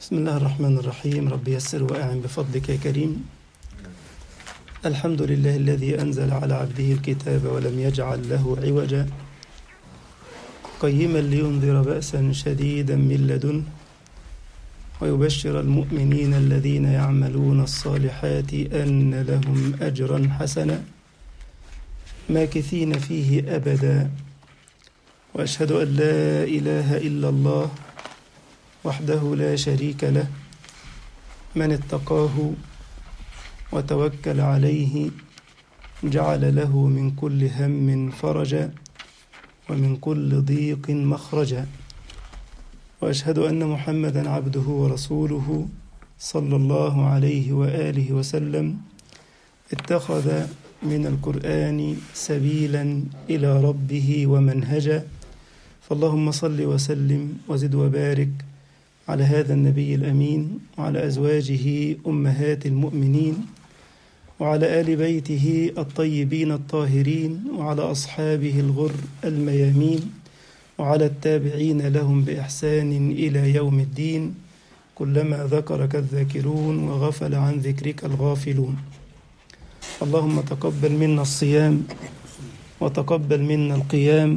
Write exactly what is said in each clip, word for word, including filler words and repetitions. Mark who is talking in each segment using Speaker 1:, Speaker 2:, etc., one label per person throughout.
Speaker 1: بسم الله الرحمن الرحيم. رب يسر وأعن بفضلك يا كريم. الحمد لله الذي أنزل على عبده الكتاب ولم يجعل له عوجا، قيما لينذر بأسا شديدا من لدنه ويبشر المؤمنين الذين يعملون الصالحات أن لهم أجرا حسنا ماكثين فيه أبدا. وأشهد أن لا إله إلا الله وحده لا شريك له، من اتقاه وتوكل عليه جعل له من كل هم فرجا ومن كل ضيق مخرجا. وأشهد أن محمدا عبده ورسوله صلى الله عليه وآله وسلم اتخذ من القرآن سبيلا إلى ربه ومنهجا. فاللهم صل وسلم وزد وبارك على هذا النبي الأمين وعلى أزواجه أمهات المؤمنين وعلى آل بيته الطيبين الطاهرين وعلى أصحابه الغر الميامين وعلى التابعين لهم بإحسان إلى يوم الدين، كلما ذكرك الذاكرون وغفل عن ذكرك الغافلون. اللهم تقبل منا الصيام وتقبل منا القيام،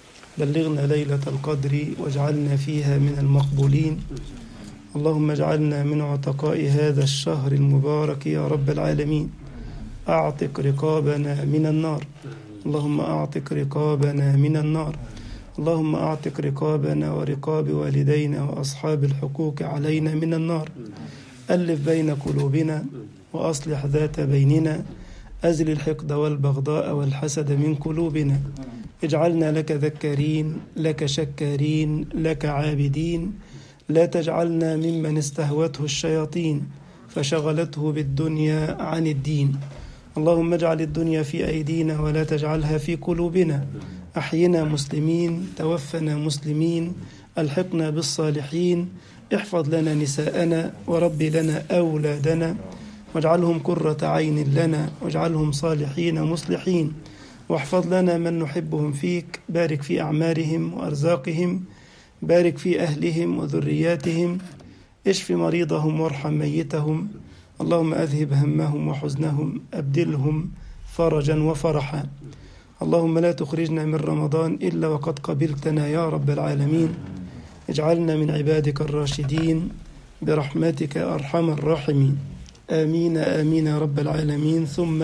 Speaker 1: بلغنا ليلة القدر واجعلنا فيها من المقبولين. اللهم اجعلنا من عتقاء هذا الشهر المبارك يا رب العالمين. أعتق رقابنا من النار، اللهم أعتق رقابنا من النار، اللهم أعتق رقابنا ورقاب والدينا وأصحاب الحقوق علينا من النار. ألف بين قلوبنا وأصلح ذات بيننا، أزل الحقد والبغضاء والحسد من قلوبنا. اجعلنا لك ذكارين لك شكارين لك عابدين، لا تجعلنا ممن استهوته الشياطين فشغلته بالدنيا عن الدين. اللهم اجعل الدنيا في أيدينا ولا تجعلها في قلوبنا. أحينا مسلمين، توفنا مسلمين، ألحقنا بالصالحين. احفظ لنا نساءنا وربي لنا أولادنا، واجعلهم قرة عين لنا، واجعلهم صالحين مصلحين. واحفظ لنا من نحبهم فيك، بارك في أعمارهم وأرزاقهم، بارك في أهلهم وذرياتهم، اشف مريضهم وارحم ميتهم. اللهم أذهب همهم وحزنهم، أبدلهم فرجا وفرحا. اللهم لا تخرجنا من رمضان إلا وقد قبلتنا يا رب العالمين. اجعلنا من عبادك الراشدين برحمتك أرحم الراحمين. آمين آمين يا رب العالمين. ثم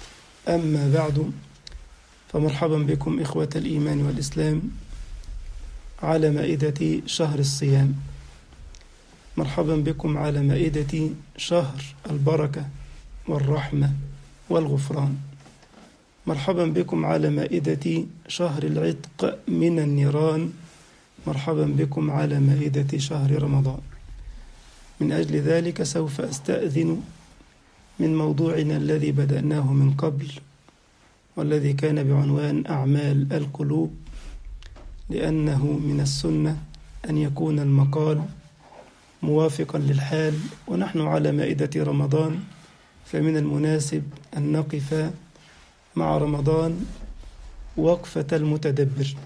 Speaker 1: أما بعد، فمرحبا بكم إخوة الإيمان والإسلام على مائدة شهر الصيام. مرحبا بكم على مائدة شهر البركة والرحمة والغفران. مرحبا بكم على مائدة شهر العتق من النيران. مرحبا بكم على مائدة شهر رمضان. من أجل ذلك سوف أستأذن من موضوعنا الذي بدأناه من قبل، والذي كان بعنوان أعمال القلوب، لأنه من السنة أن يكون المقال موافقا للحال، ونحن على مائدة رمضان، فمن المناسب أن نقف مع رمضان وقفة المتدبر.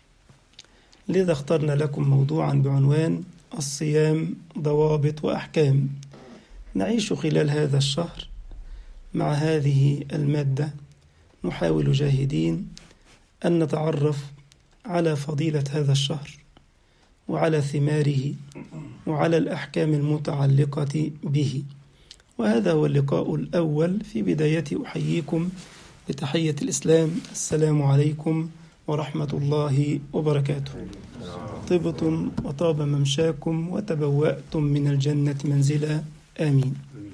Speaker 1: لذا اخترنا لكم موضوعا بعنوان الصيام ضوابط وأحكام. نعيش خلال هذا الشهر مع هذه المادة، نحاول جاهدين أن نتعرف على فضيلة هذا الشهر وعلى ثماره وعلى الأحكام المتعلقة به. وهذا هو اللقاء الأول. في بداية أحييكم بتحية الإسلام، السلام عليكم ورحمة الله وبركاته. طبتم وطاب ممشاكم وتبوأتم من الجنة منزلا، آمين.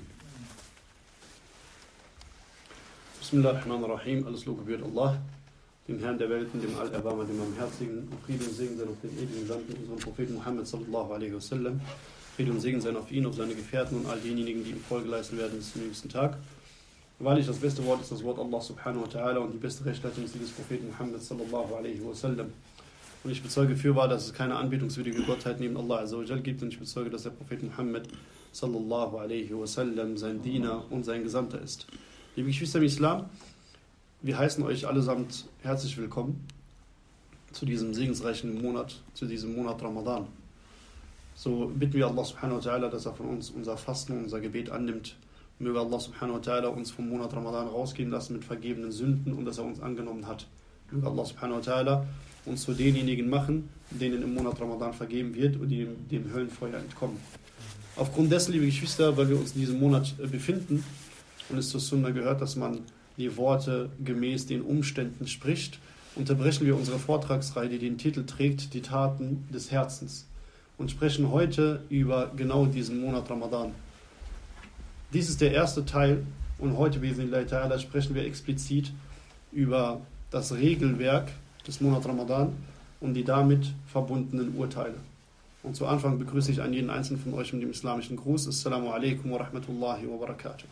Speaker 2: Bismillahirrahmanirrahim. Alles Lob gebührt Allah, dem Herrn der Welten, dem Allerbarmer, dem Barmherzigen, und Friede und Segen sein auf den edlen Gesandten, unseren Propheten Muhammad sallallahu alaihi wasallam. Friede und Segen sein auf ihn, auf seine Gefährten und all diejenigen, die ihm Folge leisten werden bis zum jüngsten Tag. Wahrlich, das beste Wort ist das Wort Allah subhanahu wa ta'ala, und die beste Rechtsleitung ist die des Propheten Muhammad sallallahu alaihi wasallam. Und ich bezeuge fürwahr, dass es keine anbetungswürdige Gottheit neben Allah azza wa jal gibt, und ich bezeuge, dass der Prophet Muhammad sallallahu alaihi wasallam sein Diener und sein Gesandter ist. Liebe Geschwister im Islam, wir heißen euch allesamt herzlich willkommen zu diesem segensreichen Monat, zu diesem Monat Ramadan. So bitten wir Allah subhanahu wa ta'ala, dass er von uns unser Fasten und unser Gebet annimmt. Möge Allah subhanahu wa ta'ala uns vom Monat Ramadan rausgehen lassen mit vergebenen Sünden und dass er uns angenommen hat. Möge Allah subhanahu wa ta'ala uns zu denjenigen machen, denen im Monat Ramadan vergeben wird und die dem, dem Höllenfeuer entkommen. Aufgrund dessen, liebe Geschwister, weil wir uns in diesem Monat befinden und es zur Sunna gehört, dass man die Worte gemäß den Umständen spricht, unterbrechen wir unsere Vortragsreihe, die den Titel trägt, die Taten des Herzens, und sprechen heute über genau diesen Monat Ramadan. Dies ist der erste Teil und heute, bi'idhnillahi ta'ala, sprechen wir explizit über das Regelwerk des Monats Ramadan und die damit verbundenen Urteile. Und zu Anfang begrüße ich an jeden einzelnen von euch mit dem islamischen Gruß. Assalamu alaikum wa rahmatullahi wa barakatuh.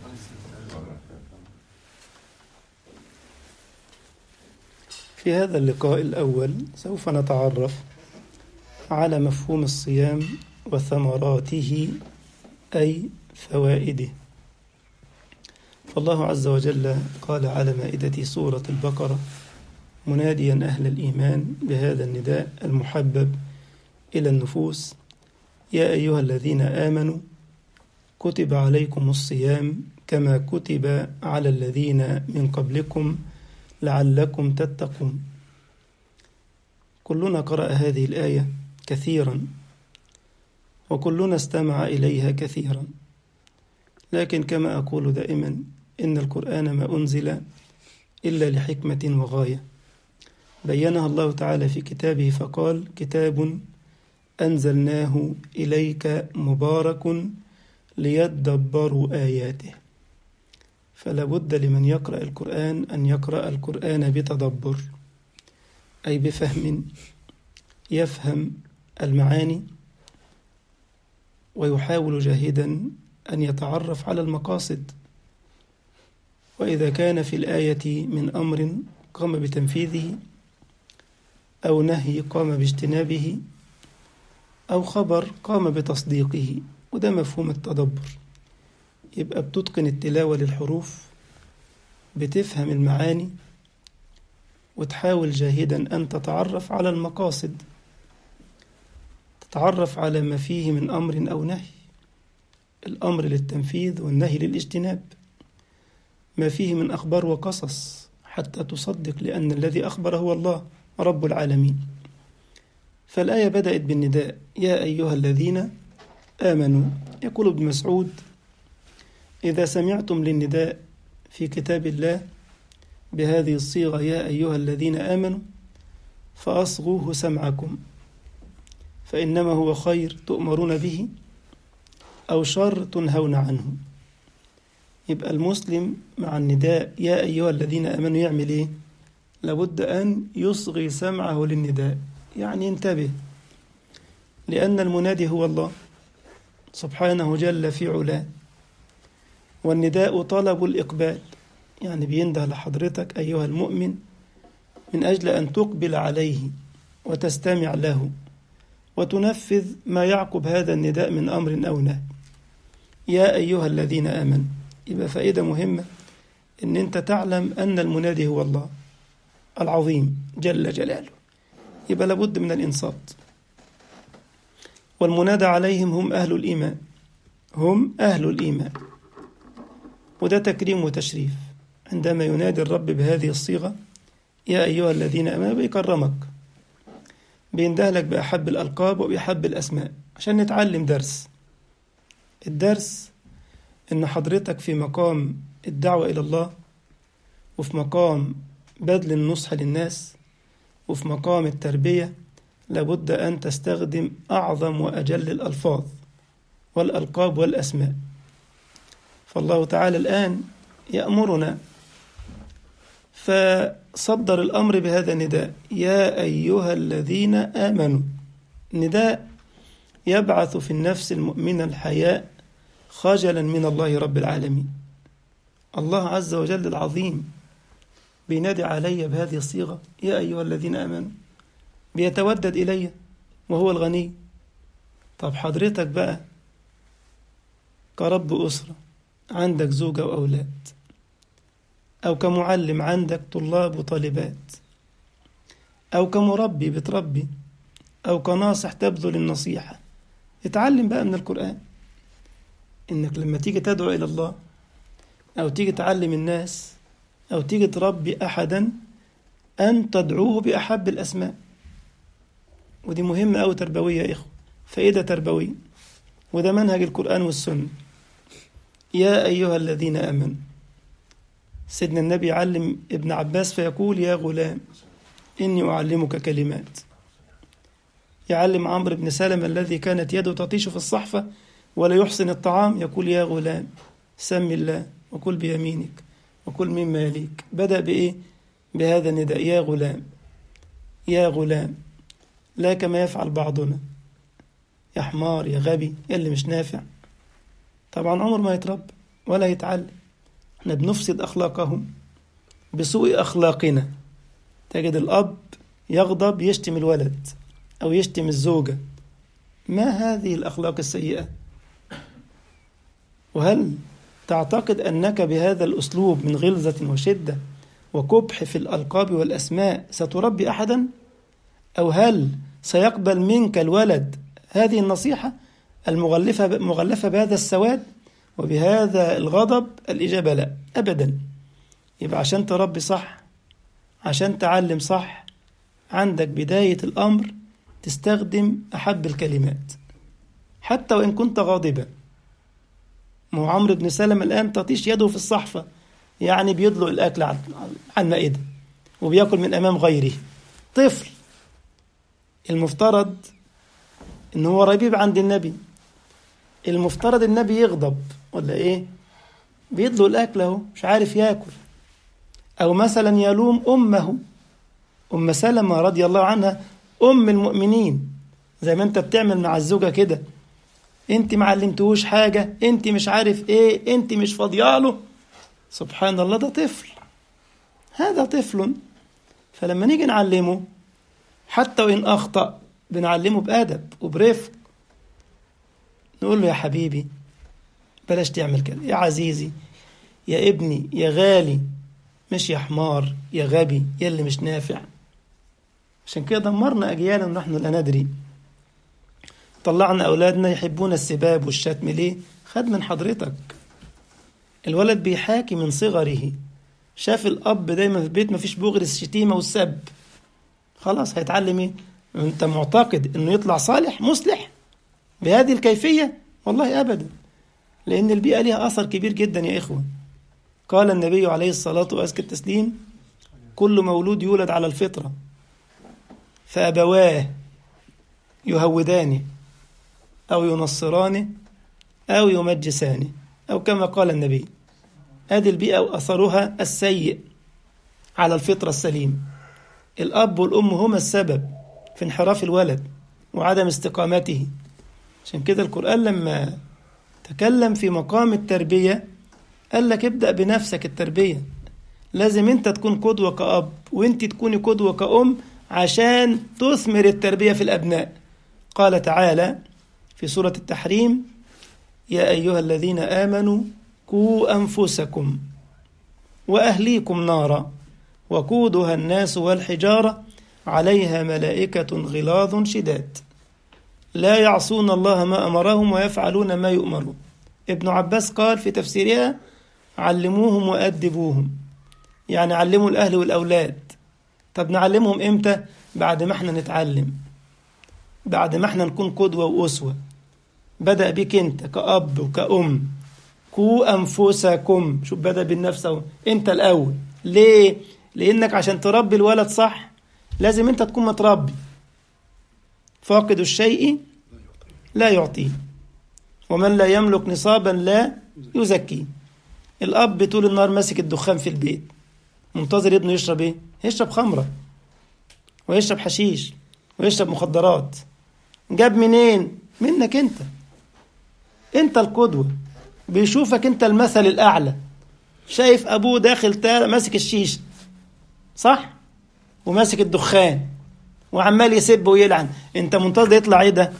Speaker 1: في هذا اللقاء الأول سوف نتعرف على مفهوم الصيام وثمراته أي فوائده. فالله عز وجل قال على مائدة سورة البقرة مناديا أهل الإيمان بهذا النداء المحبب إلى النفوس: يا أيها الذين آمنوا كتب عليكم الصيام كما كتب على الذين من قبلكم لعلكم تتقون. كلنا قرأ هذه الآية كثيرا وكلنا استمع إليها كثيرا، لكن كما أقول دائما إن القرآن ما أنزل إلا لحكمة وغاية بينها الله تعالى في كتابه، فقال: كتاب أنزلناه إليك مبارك ليدبروا آياته. فلا بد لمن يقرأ القرآن أن يقرأ القرآن بتدبر، أي بفهم، يفهم المعاني ويحاول جاهدا أن يتعرف على المقاصد، وإذا كان في الآية من أمر قام بتنفيذه أو نهي قام باجتنابه أو خبر قام بتصديقه، وده مفهوم التدبر. يبقى بتتقن التلاوة للحروف، بتفهم المعاني، وتحاول جاهدا أن تتعرف على المقاصد، تتعرف على ما فيه من أمر أو نهي، الأمر للتنفيذ والنهي للاجتناب، ما فيه من أخبار وقصص حتى تصدق لأن الذي أخبر هو الله رب العالمين. فالآية بدأت بالنداء: يا أيها الذين آمنوا. يقول ابن مسعود: إذا سمعتم للنداء في كتاب الله بهذه الصيغة يا أيها الذين آمنوا فأصغوه سمعكم، فإنما هو خير تؤمرون به أو شر تنهون عنه. يبقى المسلم مع النداء يا أيها الذين آمنوا يعمل إيه؟ لابد أن يصغي سمعه للنداء، يعني ينتبه، لأن المنادي هو الله سبحانه جل في علاه، والنداء طلب الإقبال، يعني بينده لحضرتك أيها المؤمن من أجل أن تقبل عليه وتستمع له وتنفذ ما يعقب هذا النداء من أمر أو نهي. يا أيها الذين آمنوا، يبقى فائدة مهمة إن أنت تعلم أن المنادي هو الله العظيم جل جلاله، يبقى لابد من الإنصات. والمنادى عليهم هم أهل الإيمان، هم أهل الإيمان، وده تكريم وتشريف. عندما ينادي الرب بهذه الصيغة يا أيها الذين آمنوا بيكرمك، بيندهلك بأحب الألقاب وبأحب الأسماء عشان نتعلم درس. الدرس إن حضرتك في مقام الدعوة إلى الله، وفي مقام بذل النصح للناس، وفي مقام التربية، لابد أن تستخدم أعظم وأجل الألفاظ والألقاب والأسماء. فالله تعالى الآن يأمرنا، فصدر الأمر بهذا النداء يا أيها الذين آمنوا، نداء يبعث في النفس المؤمنة الحياء خجلا من الله رب العالمين. الله عز وجل العظيم بينادي علي بهذه الصيغة يا أيها الذين آمنوا، بيتودد إلي وهو الغني. طب حضرتك بقى كرب أسرة، عندك زوجة وأولاد، أو كمعلم عندك طلاب وطالبات، أو كمربي بتربي، أو كناصح تبذل النصيحة، اتعلم بقى من القرآن إنك لما تيجي تدعو إلى الله أو تيجي تعلم الناس أو تيجي تربي أحدا أن تدعوه بأحب الأسماء. ودي مهمة أو تربوية يا إخوة، فائدة تربوية، وده منهج القرآن والسنة. يا أيها الذين آمنوا، سيدنا النبي يعلم ابن عباس فيقول يا غلام إني أعلمك كلمات. يعلم عمرو بن سلمة الذي كانت يده تطيش في الصحفة ولا يحسن الطعام، يقول يا غلام سم الله وكل بيمينك وكل مما يليك. بدأ بإيه؟ بهذا النداء يا غلام يا غلام، لا كما يفعل بعضنا يا حمار يا غبي يا اللي مش نافع. طبعا عمر ما يتربى ولا يتعلم. احنا بنفسد أخلاقهم بسوء أخلاقنا. تجد الأب يغضب يشتم الولد أو يشتم الزوجة. ما هذه الأخلاق السيئة؟ وهل تعتقد أنك بهذا الأسلوب من غلظة وشدة وكبح في الألقاب والأسماء ستربي أحدا؟ أو هل سيقبل منك الولد هذه النصيحة المغلفة مغلفة بهذا السواد وبهذا الغضب؟ الإجابة لا أبدا. يبقى عشان تربي صح، عشان تعلم صح، عندك بداية الأمر تستخدم أحب الكلمات حتى وإن كنت غاضبا. مو عمرو بن سلمة الآن تطيش يده في الصحفة، يعني بيدلق الأكل على المائدة وبيأكل من أمام غيره، طفل. المفترض إن هو ربيب عند النبي، المفترض النبي يغضب ولا إيه؟ بيدلق الأكل اهو مش عارف يأكل. أو مثلا يلوم أمه، أم سلمة رضي الله عنها أم المؤمنين، زي ما أنت بتعمل مع الزوجة كده، أنت معلمتهوش حاجة، أنت مش عارف إيه، أنت مش فاضياله. سبحان الله، ده طفل، هذا طفل. فلما نيجي نعلمه حتى وإن أخطأ بنعلمه بأدب وبرفق، نقول له يا حبيبي بلاش تعمل كده، يا عزيزي يا ابني يا غالي، مش يا حمار يا غبي يا اللي مش نافع. عشان كده دمرنا أجيالا ونحن لا ندري. طلعنا أولادنا يحبون السباب والشتم. ليه؟ خد من حضرتك. الولد بيحاكي من صغره، شاف الأب دايما في البيت مفيش بغر الشتيمة والسب، خلاص هيتعلم إيه؟ أنت معتقد أنه يطلع صالح مصلح بهذه الكيفية؟ والله أبدا، لأن البيئة لها أثر كبير جدا يا إخوة. قال النبي عليه الصلاة وأزكى التسليم كل مولود يولد على الفطرة فأبواه يهودانه أو ينصرانه أو يمجسانه، أو كما قال النبي. هذه البيئة وأثرها السيء على الفطرة السليم. الأب والأم هما السبب في انحراف الولد وعدم استقامته. عشان كده القرآن لما تكلم في مقام التربية قال لك ابدأ بنفسك التربية. لازم انت تكون قدوة كأب وانت تكوني قدوة كأم عشان تثمر التربية في الأبناء. قال تعالى في سورة التحريم يا أيها الذين آمنوا قوا أنفسكم وأهليكم نارا وقودها الناس والحجارة عليها ملائكة غلاظ شداد لا يعصون الله ما أمرهم ويفعلون ما يؤمرون. ابن عباس قال في تفسيرها علموهم وأدبوهم، يعني علموا الأهل والأولاد. طب نعلمهم إمتى؟ بعد ما احنا نتعلم، بعد ما احنا نكون قدوة وأسوة. بدأ بك انت كأب وكأم. قوا أنفسكم، شوف بدأ بالنفس اهو، انت الأول. ليه؟ لأنك عشان تربي الولد صح لازم انت تكون متربي. فاقد الشيء لا يعطيه ومن لا يملك نصابا لا يزكيه. الأب طول النهار ماسك الدخان في البيت، منتظر ابنه يشرب ايه؟ يشرب خمرة ويشرب حشيش ويشرب مخدرات. جاب منين؟ منك انت. انت القدوة، بيشوفك انت المثل الأعلى. شايف أبوه داخل تار ماسك الشيش صح؟ وماسك الدخان وعمال يسب ويلعن، انت منتظر يطلع ايه ده؟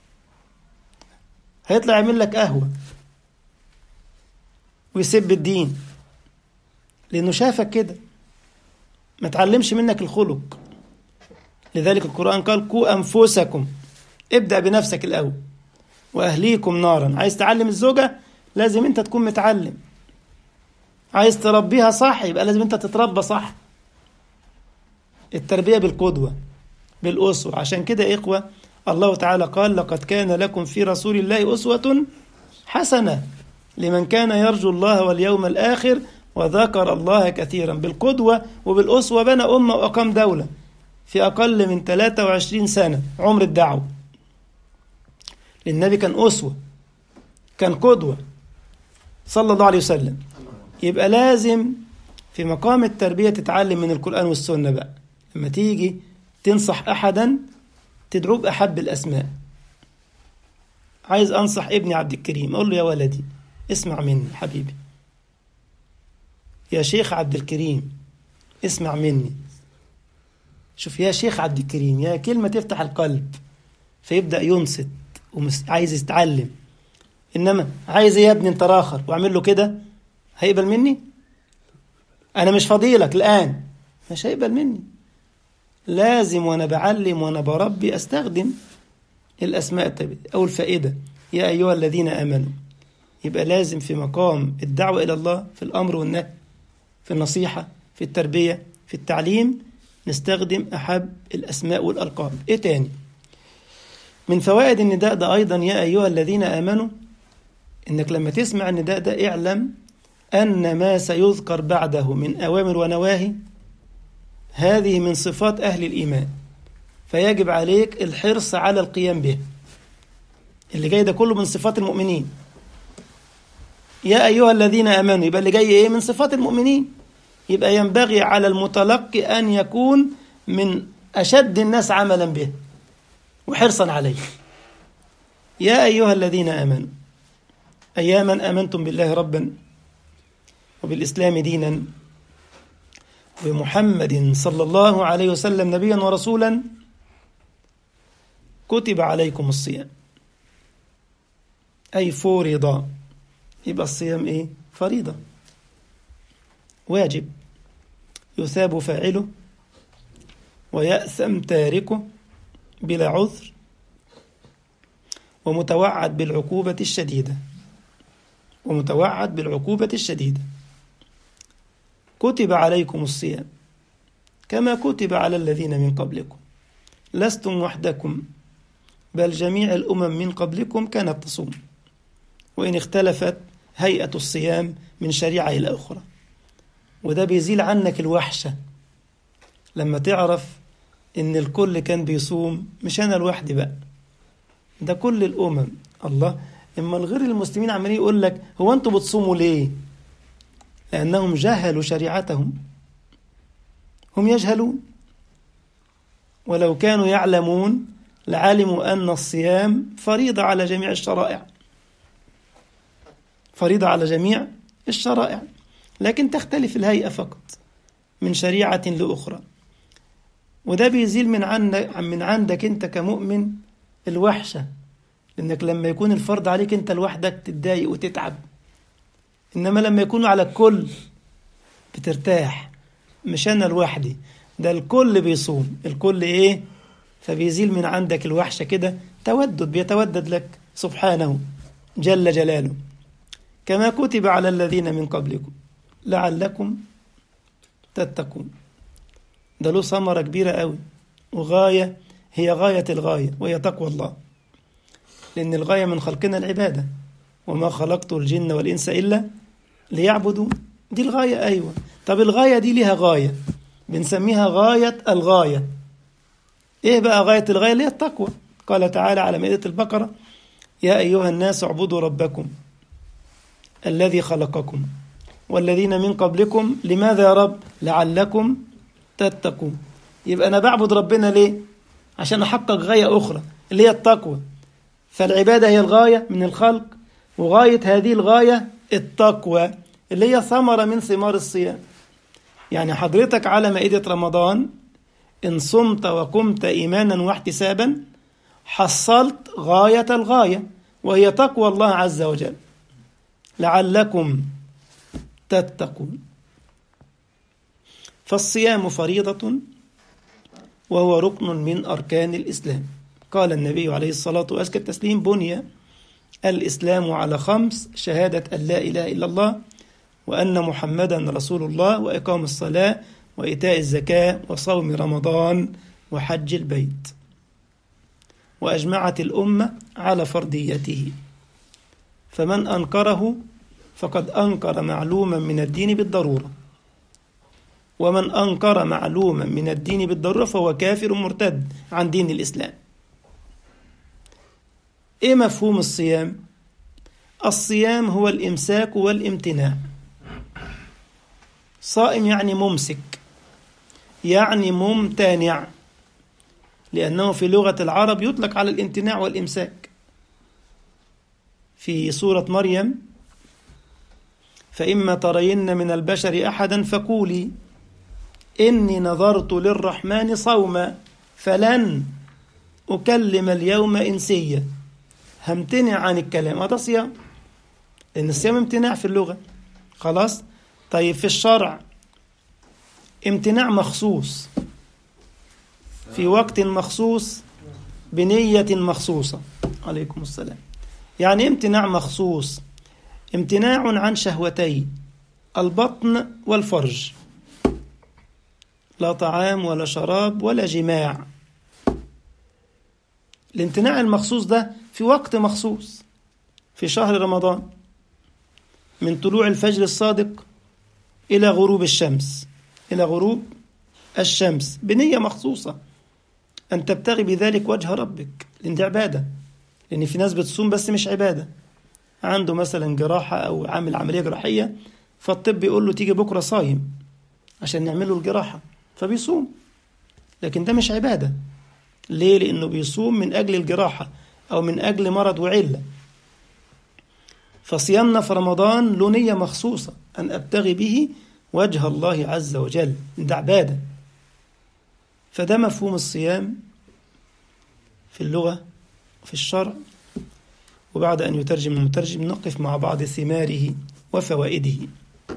Speaker 1: هيطلع يعمل لك قهوة ويسب الدين، لأنه شافك كده، ما تعلمش منك الخلق. لذلك القرآن قال قوا أنفسكم، ابدأ بنفسك الأول. وأهليكم نارا. عايز تعلم الزوجة لازم أنت تكون متعلم. عايز تربيها صح يبقى لازم أنت تتربى صح. التربية بالقدوة بالأسوة. عشان كده إخوة الله تعالى قال لقد كان لكم في رسول الله أسوة حسنة لمن كان يرجو الله واليوم الآخر وذكر الله كثيرا. بالقدوة وبالأسوة بنى أمة وأقام دولة في أقل من ثلاثة وعشرين سنة عمر الدعوة. النبي كان أسوة، كان قدوة صلى الله عليه وسلم. يبقى لازم في مقام التربية تتعلم من القرآن والسنة بقى. لما تيجي تنصح أحدا تدعوه بأحب الأسماء. عايز أنصح ابني عبد الكريم أقول له يا ولدي اسمع مني حبيبي، يا شيخ عبد الكريم اسمع مني. شوف يا شيخ عبد الكريم، يا كلمة تفتح القلب فيبدأ ينصت وعايز يتعلم. إنما عايز يا ابني انت راخر وأعمل له كده هيقبل مني؟ أنا مش فضيلك الآن، مش هيقبل مني. لازم وأنا بعلم وأنا بربي أستخدم الأسماء الطيبة أو الفائدة. يا أيها الذين آمنوا. يبقى لازم في مقام الدعوة إلى الله في الأمر والنهي، في النصيحة، في التربية، في التعليم نستخدم أحب الأسماء والألقاب. إيه تاني من فوائد النداء ده أيضا يا أيها الذين آمنوا؟ إنك لما تسمع النداء ده اعلم أن ما سيذكر بعده من أوامر ونواهي هذه من صفات أهل الإيمان، فيجب عليك الحرص على القيام به. اللي جاي ده كله من صفات المؤمنين. يا أيها الذين آمنوا يبقى اللي جاي إيه؟ من صفات المؤمنين. يبقى ينبغي على المتلقي أن يكون من أشد الناس عملا به وحرصا عليه. يا أيها الذين آمنوا أياما آمنتم بالله ربا وبالإسلام دينا وبمحمد صلى الله عليه وسلم نبيا ورسولا كتب عليكم الصيام أي فرض. يبقى الصيام إيه؟ فريضة واجب يثاب فاعله ويأثم تاركه بلا عذر ومتوعد بالعقوبة الشديدة ومتوعد بالعقوبة الشديدة. كتب عليكم الصيام كما كتب على الذين من قبلكم لستم وحدكم بل جميع الأمم من قبلكم كانت تصوم وإن اختلفت هيئة الصيام من شريعة إلى أخرى. وده بيزيل عنك الوحشة لما تعرف إن الكل كان بيصوم، مش أنا لوحدي بقى، ده كل الأمم. الله، إما الغير المسلمين عمالين يقول لك هو أنتوا بتصوموا ليه؟ لأنهم جهلوا شريعتهم. هم يجهلون، ولو كانوا يعلمون لعلموا أن الصيام فريضة على جميع الشرائع، فريضة على جميع الشرائع، لكن تختلف الهيئة فقط من شريعة لأخرى. وده بيزيل من عندك من عندك أنت كمؤمن الوحشة، لأنك لما يكون الفرض عليك أنت لوحدك تتضايق وتتعب، إنما لما يكونوا على الكل بترتاح. مش أنا لوحدي، ده الكل بيصوم، الكل إيه؟ فبيزيل من عندك الوحشة كده، تودد بيتودد لك سبحانه جل جلاله. كما كتب على الذين من قبلكم لعلكم تتقون. ده له ثمرة كبيرة قوي وغاية، هي غاية الغاية وهي تقوى الله، لأن الغاية من خلقنا العبادة، وما خلقت الجن والإنس إلا ليعبدون. دي الغاية. أيوة، طب الغاية دي لها غاية بنسميها غاية الغاية. إيه بقى غاية الغاية؟ اللي هي التقوى. قال تعالى على مائدة البقرة يا أيها الناس اعبدوا ربكم الذي خلقكم والذين من قبلكم لماذا يا رب؟ لعلكم تتقون. يبقى أنا بعبد ربنا ليه؟ عشان أحقق غاية أخرى اللي هي التقوى. فالعبادة هي الغاية من الخلق، وغاية هذه الغاية التقوى اللي هي ثمرة من ثمار الصيام. يعني حضرتك على مائدة رمضان إن صمت وقمت إيمانا واحتسابا حصلت غاية الغاية وهي تقوى الله عز وجل لعلكم تتقون. فالصيام فريضة وهو ركن من أركان الإسلام. قال النبي عليه الصلاة والسلام التسليم بني الإسلام على خمس: شهادة أن لا إله إلا الله وأن محمدا رسول الله وإقام الصلاة وإيتاء الزكاة وصوم رمضان وحج البيت. وأجمعت الأمة على فرضيته، فمن أنكره فقد أنكر معلوما من الدين بالضرورة، ومن أنكر معلوما من الدين بالضرورة فهو كافر مرتد عن دين الإسلام. إيه مفهوم الصيام؟ الصيام هو الإمساك والامتناع. صائم يعني ممسك، يعني ممتنع، لأنه في لغة العرب يطلق على الامتناع والإمساك. في سورة مريم: فإما ترين من البشر أحدا فقولي إني نظرت للرحمن صوما فلن أكلم اليوم إنسيا. همتنع عن الكلام، هذا صيام، لأن الصيام امتناع في اللغة. خلاص؟ طيب في الشرع امتناع مخصوص في وقت مخصوص بنية مخصوصة. عليكم السلام. يعني امتناع مخصوص، امتناع عن شهوتي البطن والفرج، لا طعام ولا شراب ولا جماع. الامتناع المخصوص ده في وقت مخصوص في شهر رمضان، من طلوع الفجر الصادق إلى غروب الشمس إلى غروب الشمس بنية مخصوصة أن تبتغي بذلك وجه ربك، لأن دي عبادة. لأن في ناس بتصوم بس مش عبادة، عنده مثلا جراحة أو عامل عملية جراحية، فالطب يقول له تيجي بكرة صايم عشان نعمله الجراحة، فبيصوم، لكن ده مش عبادة. ليه؟ لأنه بيصوم من أجل الجراحة أو من أجل مرض وعلة. فصيامنا في رمضان له نية مخصوصة أن أبتغي به وجه الله عز وجل، ده عبادة. فده مفهوم الصيام في اللغة وفي الشرع. وبعد أن يترجم المترجم نقف مع بعض ثماره وفوائده.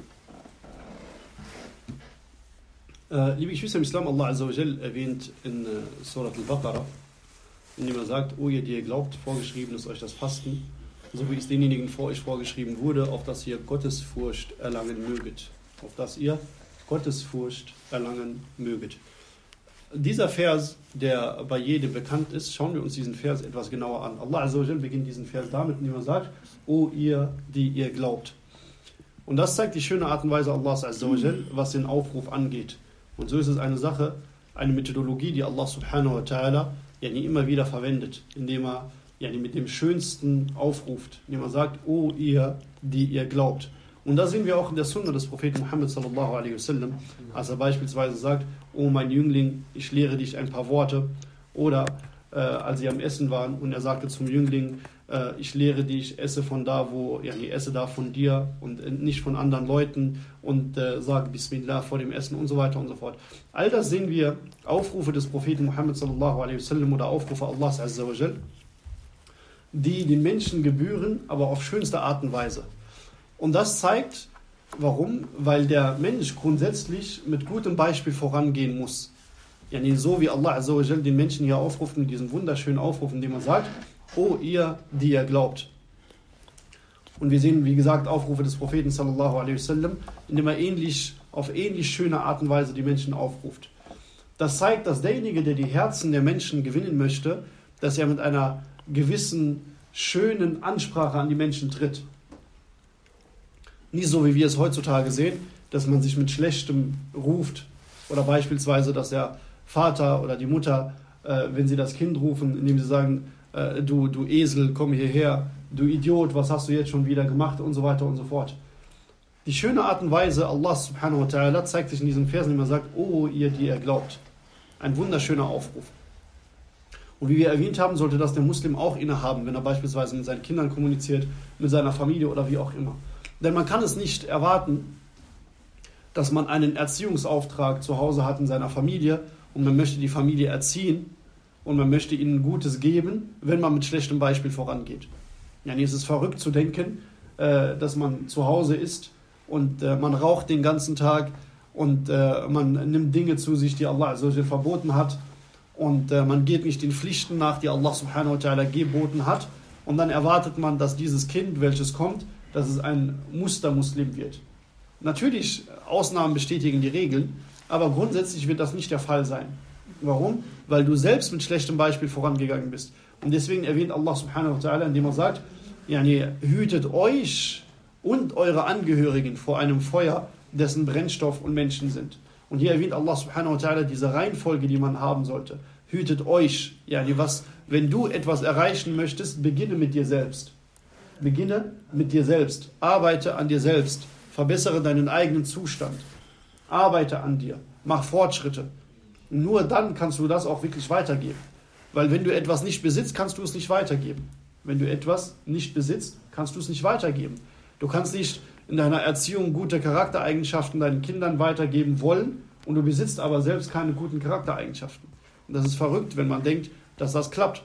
Speaker 2: Äh, liebe Geschwister im Islam, Allah Azza wa Jal erwähnt in äh, Surat al-Baqarah, indem er sagt: O ihr, die ihr glaubt, vorgeschrieben ist euch das Fasten, so wie es denjenigen vor euch vorgeschrieben wurde, auf dass ihr Gottesfurcht erlangen möget. Auf dass ihr Gottesfurcht erlangen möget. Dieser Vers, der bei jedem bekannt ist, schauen wir uns diesen Vers etwas genauer an. Allah Azza wa Jal beginnt diesen Vers damit, indem er sagt: O ihr, die ihr glaubt. Und das zeigt die schöne Art und Weise Allahs Azza wa Jal, was den Aufruf angeht. Und so ist es eine Sache, eine Methodologie, die Allah subhanahu wa ta'ala ja nie immer wieder verwendet, indem er ja mit dem Schönsten aufruft, indem er sagt: O ihr, die ihr glaubt. Und da sehen wir auch in der Sunna des Propheten Muhammad sallallahu alaihi wasallam, als er beispielsweise sagt: O mein Jüngling, ich lehre dich ein paar Worte. Oder äh, als sie am Essen waren und er sagte zum Jüngling: äh, ich lehre dich, esse von da, wo, ja, ich esse da von dir und nicht von anderen Leuten, und äh, sage Bismillah vor dem Essen und so weiter und so fort. All das sehen wir Aufrufe des Propheten Muhammad sallallahu alaihi wasallam oder Aufrufe Allahs Azza wa Jal, die den Menschen gebühren, aber auf schönste Art und Weise. Und das zeigt, warum? Weil der Mensch grundsätzlich mit gutem Beispiel vorangehen muss. Yani so wie Allah Azza wa Jal den Menschen hier aufruft, mit diesem wunderschönen Aufruf, indem er sagt: O ihr, die ihr glaubt. Und wir sehen, wie gesagt, Aufrufe des Propheten sallallahu alaihi wasallam, indem er ähnlich, auf ähnlich schöne Art und Weise die Menschen aufruft. Das zeigt, dass derjenige, der die Herzen der Menschen gewinnen möchte, dass er mit einer gewissen, schönen Ansprache an die Menschen tritt. Nicht so, wie wir es heutzutage sehen, dass man sich mit Schlechtem ruft, oder beispielsweise, dass der Vater oder die Mutter, äh, wenn sie das Kind rufen, indem sie sagen: äh, du, du Esel, komm hierher, du Idiot, was hast du jetzt schon wieder gemacht, und so weiter und so fort. Die schöne Art und Weise Allah subhanahu wa ta'ala zeigt sich in diesem Vers, indem er sagt: O ihr, die ihr glaubt. Ein wunderschöner Aufruf. Und wie wir erwähnt haben, sollte das der Muslim auch innehaben, wenn er beispielsweise mit seinen Kindern kommuniziert, mit seiner Familie oder wie auch immer. Denn man kann es nicht erwarten, dass man einen Erziehungsauftrag zu Hause hat in seiner Familie und man möchte die Familie erziehen und man möchte ihnen Gutes geben, wenn man mit schlechtem Beispiel vorangeht. Ja, es ist verrückt zu denken, dass man zu Hause ist und man raucht den ganzen Tag und man nimmt Dinge zu sich, die Allah Azza wa Jal verboten hat, und man geht nicht den Pflichten nach, die Allah subhanahu wa ta'ala geboten hat, und dann erwartet man, dass dieses Kind, welches kommt, dass es ein Mustermuslim wird. Natürlich, Ausnahmen bestätigen die Regeln, aber grundsätzlich wird das nicht der Fall sein. Warum? Weil du selbst mit schlechtem Beispiel vorangegangen bist. Und deswegen erwähnt Allah subhanahu wa ta'ala, indem er sagt, yani, hütet euch und eure Angehörigen vor einem Feuer, dessen Brennstoff und Menschen sind. Und hier erwähnt Allah subhanahu wa ta'ala diese Reihenfolge, die man haben sollte. Hütet euch. Yani was, wenn du etwas erreichen möchtest, beginne mit dir selbst. Beginne mit dir selbst. Arbeite an dir selbst. Verbessere deinen eigenen Zustand. Arbeite an dir. Mach Fortschritte. Nur dann kannst du das auch wirklich weitergeben. Weil wenn du etwas nicht besitzt, kannst du es nicht weitergeben. Wenn du etwas nicht besitzt, kannst du es nicht weitergeben. Du kannst nicht in deiner Erziehung gute Charaktereigenschaften deinen Kindern weitergeben wollen und du besitzt aber selbst keine guten Charaktereigenschaften. Und das ist verrückt, wenn man denkt, dass das klappt.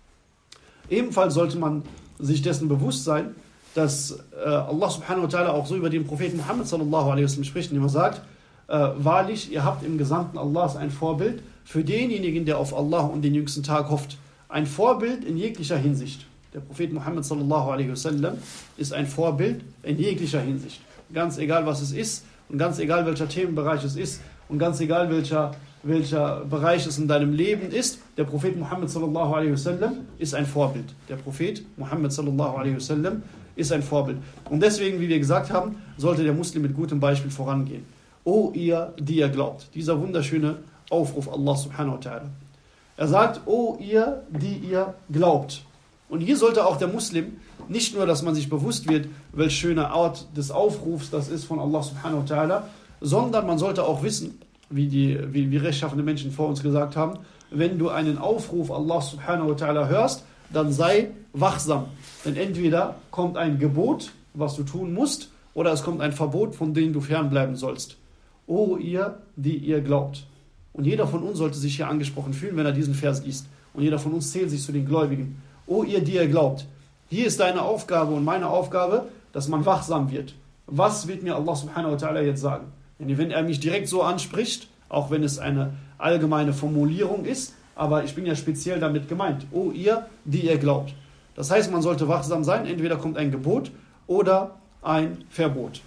Speaker 2: Ebenfalls sollte man sich dessen bewusst sein, dass äh, Allah subhanahu wa ta'ala auch so über den Propheten Muhammad sallallahu alaihi wasallam spricht, indem er sagt, äh, wahrlich, ihr habt im Gesandten Allahs ein Vorbild für denjenigen, der auf Allah und den jüngsten Tag hofft. Ein Vorbild in jeglicher Hinsicht. Der Prophet Muhammad sallallahu alaihi wasallam ist ein Vorbild in jeglicher Hinsicht. Ganz egal, was es ist und ganz egal, welcher Themenbereich es ist und ganz egal, welcher, welcher Bereich es in deinem Leben ist, der Prophet Muhammad sallallahu alaihi wasallam ist ein Vorbild. Der Prophet Muhammad sallallahu alaihi wasallam ist ein Vorbild. Und deswegen, wie wir gesagt haben, sollte der Muslim mit gutem Beispiel vorangehen. O ihr, die ihr glaubt. Dieser wunderschöne Aufruf Allah subhanahu wa ta'ala. Er sagt, o ihr, die ihr glaubt. Und hier sollte auch der Muslim nicht nur, dass man sich bewusst wird, welch schöne Art des Aufrufs das ist von Allah subhanahu wa ta'ala, sondern man sollte auch wissen, wie die wie, wie rechtschaffene Menschen vor uns gesagt haben, wenn du einen Aufruf Allah subhanahu wa ta'ala hörst, dann sei wachsam. Denn entweder kommt ein Gebot, was du tun musst, oder es kommt ein Verbot, von dem du fernbleiben sollst. O ihr, die ihr glaubt. Und jeder von uns sollte sich hier angesprochen fühlen, wenn er diesen Vers liest. Und jeder von uns zählt sich zu den Gläubigen. O ihr, die ihr glaubt. Hier ist deine Aufgabe und meine Aufgabe, dass man wachsam wird. Was wird mir Allah subhanahu wa ta'ala jetzt sagen? Wenn er mich direkt so anspricht, auch wenn es eine allgemeine Formulierung ist, aber ich bin ja speziell damit gemeint. O ihr, die ihr glaubt. Das heißt, man sollte wachsam sein. Entweder kommt ein Gebot oder ein Verbot.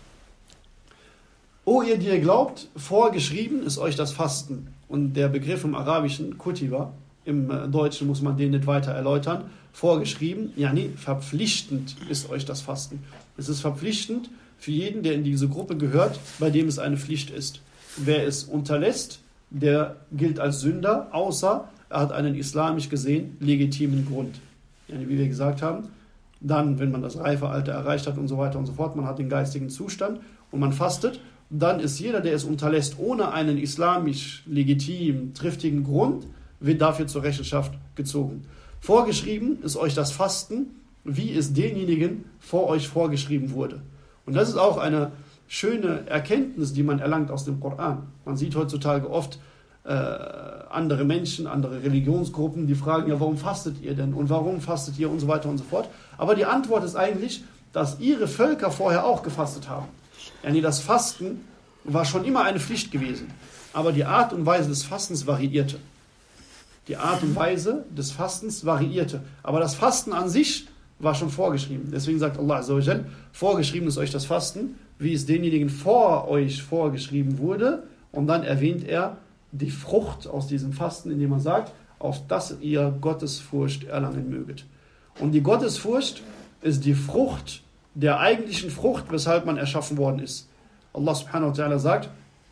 Speaker 2: O ihr, die ihr glaubt, vorgeschrieben ist euch das Fasten. Und der Begriff im Arabischen, Kutiba, im Deutschen muss man den nicht weiter erläutern, vorgeschrieben, yani verpflichtend ist euch das Fasten. Es ist verpflichtend für jeden, der in diese Gruppe gehört, bei dem es eine Pflicht ist. Wer es unterlässt, der gilt als Sünder, außer er hat einen islamisch gesehen legitimen Grund. Yani, wie wir gesagt haben, dann, wenn man das reife Alter erreicht hat und so weiter und so fort, man hat den geistigen Zustand und man fastet, dann ist jeder, der es unterlässt, ohne einen islamisch legitim, triftigen Grund, wird dafür zur Rechenschaft gezogen. Vorgeschrieben ist euch das Fasten, wie es denjenigen vor euch vorgeschrieben wurde. Und das ist auch eine schöne Erkenntnis, die man erlangt aus dem Koran. Man sieht heutzutage oft äh, andere Menschen, andere Religionsgruppen, die fragen, ja, warum fastet ihr denn und warum fastet ihr und so weiter und so fort. Aber die Antwort ist eigentlich, dass ihre Völker vorher auch gefastet haben. Yani das Fasten war schon immer eine Pflicht gewesen, aber die Art und Weise des Fastens variierte. Die Art und Weise des Fastens variierte. Aber das Fasten an sich war schon vorgeschrieben. Deswegen sagt Allah Azza wa Jal, vorgeschrieben ist euch das Fasten, wie es denjenigen vor euch vorgeschrieben wurde. Und dann erwähnt er die Frucht aus diesem Fasten, indem er sagt, auf dass ihr Gottesfurcht erlangen möget. Und die Gottesfurcht ist die Frucht der eigentlichen Frucht, weshalb man erschaffen worden ist. Allah subhanahu wa ta'ala sagt,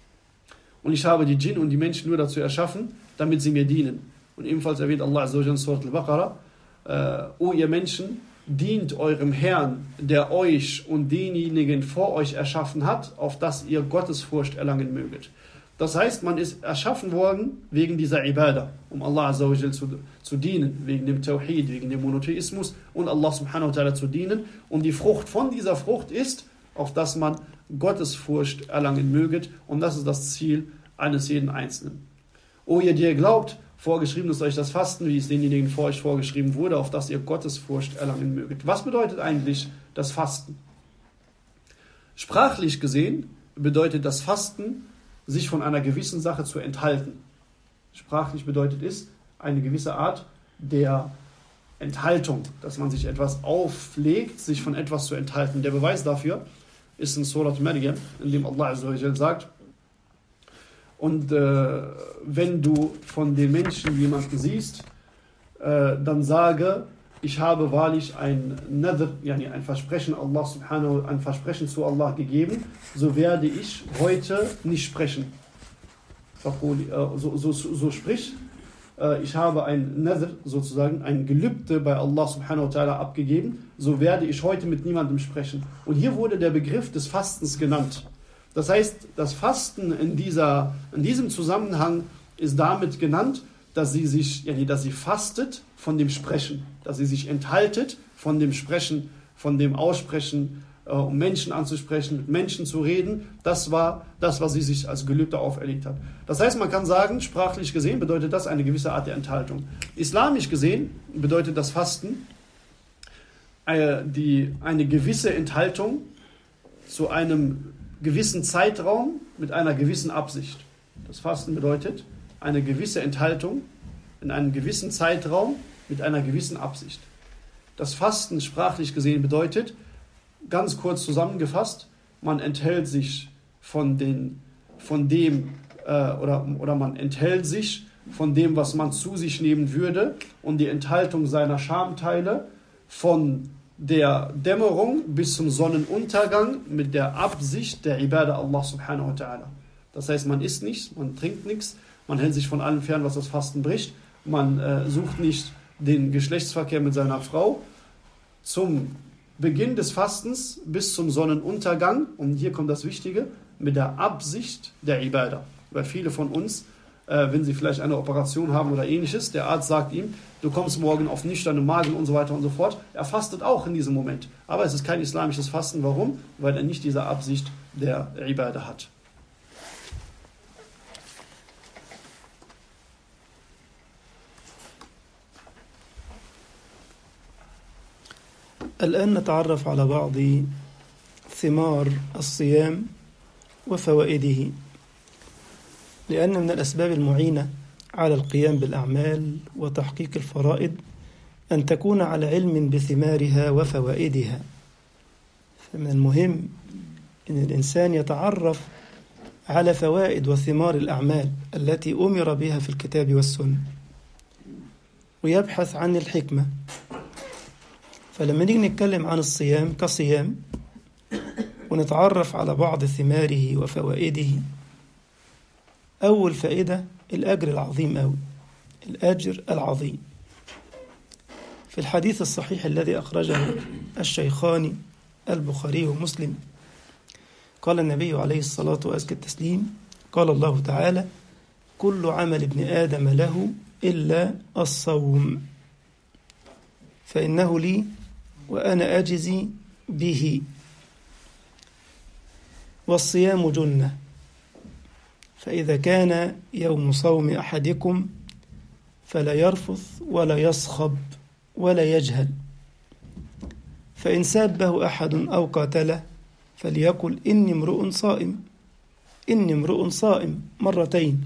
Speaker 2: und ich habe die Djinn und die Menschen nur dazu erschaffen, damit sie mir dienen. Und ebenfalls erwähnt Allah Azza wa Jalla in Surat al-Baqarah, äh, O ihr Menschen, dient eurem Herrn, der euch und denjenigen vor euch erschaffen hat, auf dass ihr Gottesfurcht erlangen möget. Das heißt, man ist erschaffen worden wegen dieser Ibadah, um Allah Azza wa Jalla zu, zu dienen, wegen dem Tawhid, wegen dem Monotheismus und Allah subhanahu wa ta'ala zu dienen. Und die Frucht von dieser Frucht ist, auf dass man Gottesfurcht erlangen möget. Und das ist das Ziel eines jeden Einzelnen. O ihr, die ihr glaubt, vorgeschrieben ist euch das Fasten, wie es denjenigen vor euch vorgeschrieben wurde, auf dass ihr Gottesfurcht erlangen möget. Was bedeutet eigentlich das Fasten? Sprachlich gesehen bedeutet das Fasten, sich von einer gewissen Sache zu enthalten. Sprachlich bedeutet es eine gewisse Art der Enthaltung, dass man sich etwas auflegt, sich von etwas zu enthalten. Der Beweis dafür ist in Surat Maryam, in dem Allah Azza wa Jal sagt, und äh, wenn du von den Menschen jemanden siehst, äh, dann sage, ich habe wahrlich ein Nadr, yani ein Versprechen Allah subhanahu, ein Versprechen zu Allah gegeben, so werde ich heute nicht sprechen. So, so, so sprich, ich habe ein Nadr, sozusagen ein Gelübde bei Allah subhanahu wa ta'ala abgegeben, so werde ich heute mit niemandem sprechen. Und hier wurde der Begriff des Fastens genannt. Das heißt, das Fasten in, dieser, in diesem Zusammenhang ist damit genannt, dass sie sich, ja, dass sie fastet von dem Sprechen, dass sie sich enthaltet von dem Sprechen, von dem Aussprechen, äh, um Menschen anzusprechen, mit Menschen zu reden. Das war das, was sie sich als Gelübde auferlegt hat. Das heißt, man kann sagen, sprachlich gesehen bedeutet das eine gewisse Art der Enthaltung. Islamisch gesehen bedeutet das Fasten äh, die, eine gewisse Enthaltung zu einem gewissen Zeitraum mit einer gewissen Absicht. Das Fasten bedeutet eine gewisse Enthaltung in einem gewissen Zeitraum mit einer gewissen Absicht. Das Fasten sprachlich gesehen bedeutet, ganz kurz zusammengefasst, man enthält sich von, den, von dem äh, oder, oder man enthält sich von dem, was man zu sich nehmen würde, und die Enthaltung seiner Schamteile von der Dämmerung bis zum Sonnenuntergang mit der Absicht der Ibadah Allah subhanahu wa ta'ala. Das heißt, man isst nichts, man trinkt nichts, man hält sich von allem fern, was das Fasten bricht, man äh, sucht nicht den Geschlechtsverkehr mit seiner Frau zum Beginn des Fastens bis zum Sonnenuntergang, und hier kommt das Wichtige, mit der Absicht der Ibadah. Weil viele von uns, äh, wenn sie vielleicht eine Operation haben oder ähnliches, der Arzt sagt ihm, du kommst morgen auf nüchternen Magen und so weiter und so fort. Er fastet auch in diesem Moment. Aber es ist kein islamisches Fasten. Warum? Weil er nicht diese Absicht der Ibadah hat.
Speaker 1: الآن نتعرف على بعض ثمار الصيام وفوائده، لأن من الأسباب المعينة على القيام بالأعمال وتحقيق الفرائض أن تكون على علم بثمارها وفوائدها. فمن المهم أن الإنسان يتعرف على فوائد وثمار الأعمال التي أمر بها في الكتاب والسنة، ويبحث عن الحكمة. فلما نيجي نتكلم عن الصيام كصيام ونتعرف على بعض ثماره وفوائده، أول فائدة الأجر العظيم أوي، الأجر العظيم. في الحديث الصحيح الذي أخرجه الشيخان البخاري ومسلم، قال النبي عليه الصلاة وأزكى التسليم، قال الله تعالى: كل عمل ابن آدم له إلا الصوم فإنه لي وأنا أجزي به، والصيام جنة، فإذا كان يوم صوم أحدكم فلا يرفث ولا يصخب ولا يجهل، فإن سابه أحد أو قاتله فليقل إني امرؤ صائم، إني امرؤ صائم مرتين،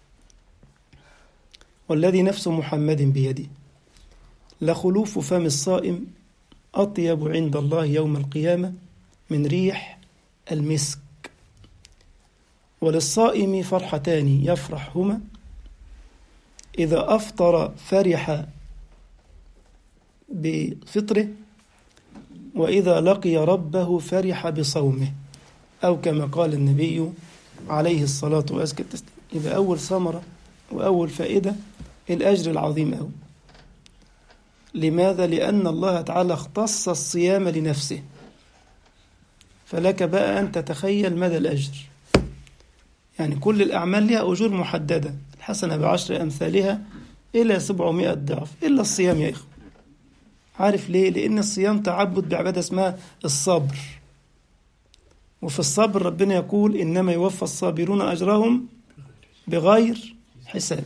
Speaker 1: والذي نفس محمد بيده لخلوف فم الصائم أطيب عند الله يوم القيامة من ريح المسك. وللصائم فرحتان يفرحهما: إذا أفطر فرح بفطره، وإذا لقي ربه فرح بصومه، أو كما قال النبي عليه الصلاة وأزكى التسليم. إذا أول ثمرة وأول فائدة الأجر العظيم أوي. لماذا؟ لأن الله تعالى اختص الصيام لنفسه، فلك بقى أن تتخيل مدى الأجر. يعني كل الأعمال لها أجور محددة، الحسنة بعشر أمثالها إلى سبعمائة ضعف، إلا الصيام يا إخوة. عارف ليه؟ لأن الصيام تعبد بعبادة اسمها الصبر، وفي الصبر ربنا يقول: إنما يوفى الصابرون أجرهم بغير حساب.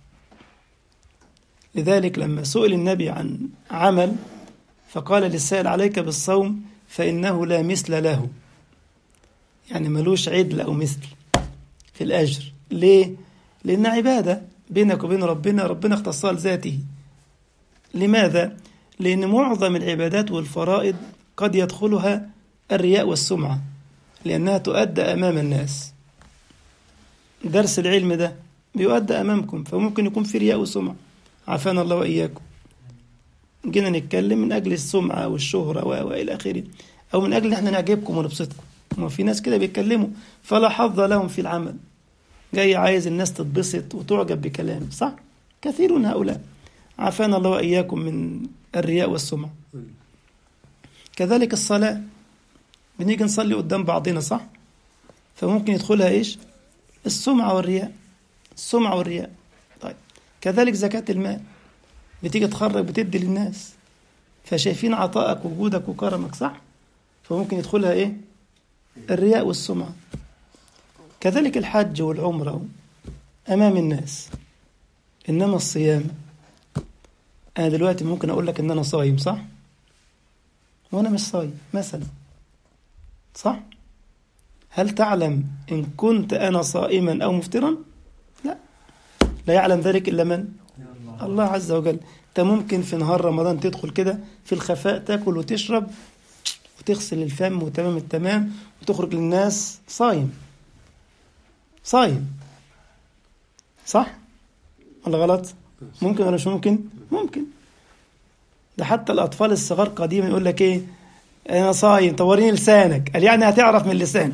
Speaker 1: لذلك لما سئل النبي عن عمل فقال للسائل: عليك بالصوم فإنه لا مثل له، يعني ملوش عدل أو مثل في الأجر. ليه؟ لأن عبادة بينك وبين ربنا، ربنا اختصها لذاته، لماذا؟ لأن معظم العبادات والفرائض قد يدخلها الرياء والسمعة، لأنها تؤدى أمام الناس. درس العلم ده بيؤدى أمامكم، فممكن يكون في رياء وسمعة، عافانا الله وإياكم. جينا نتكلم من أجل السمعة والشهرة وإلى آخره، أو من أجل إحنا نعجبكم ونبسطكم. ما في ناس كده بيتكلموا فلا حظ لهم في العمل، جاي عايز الناس تتبسط وتعجب بكلام، صح؟ كثير هؤلاء، عافانا الله وإياكم من الرياء والسمعة. كذلك الصلاة، بنيجي نصلي قدام بعضنا، صح؟ فممكن يدخلها إيش؟ السمعة والرياء، السمعة والرياء. طيب كذلك زكاة المال، بتيجي تخرج بتدي للناس، فشايفين عطائك وجودك وكرمك، صح؟ فممكن يدخلها إيه؟ الرياء والسمعة. كذلك الحج والعمرة أمام الناس. إنما الصيام، أنا دلوقتي ممكن أقول لك إن أنا صايم، صح؟ وأنا مش صايم مثلا، صح؟ هل تعلم إن كنت أنا صائما أو مفطرا؟ لا، لا يعلم ذلك إلا من؟ الله عز وجل. أنت ممكن في نهار رمضان تدخل كده في الخفاء، تاكل وتشرب وتغسل الفم وتمام التمام، وتخرج للناس صايم، صايم، صح ولا غلط؟ ممكن ولا مش ممكن؟ ممكن. ده حتى الأطفال الصغار قديما يقول لك إيه؟ أنا صايم، طوريني لسانك، قال يعني هتعرف من لسانك.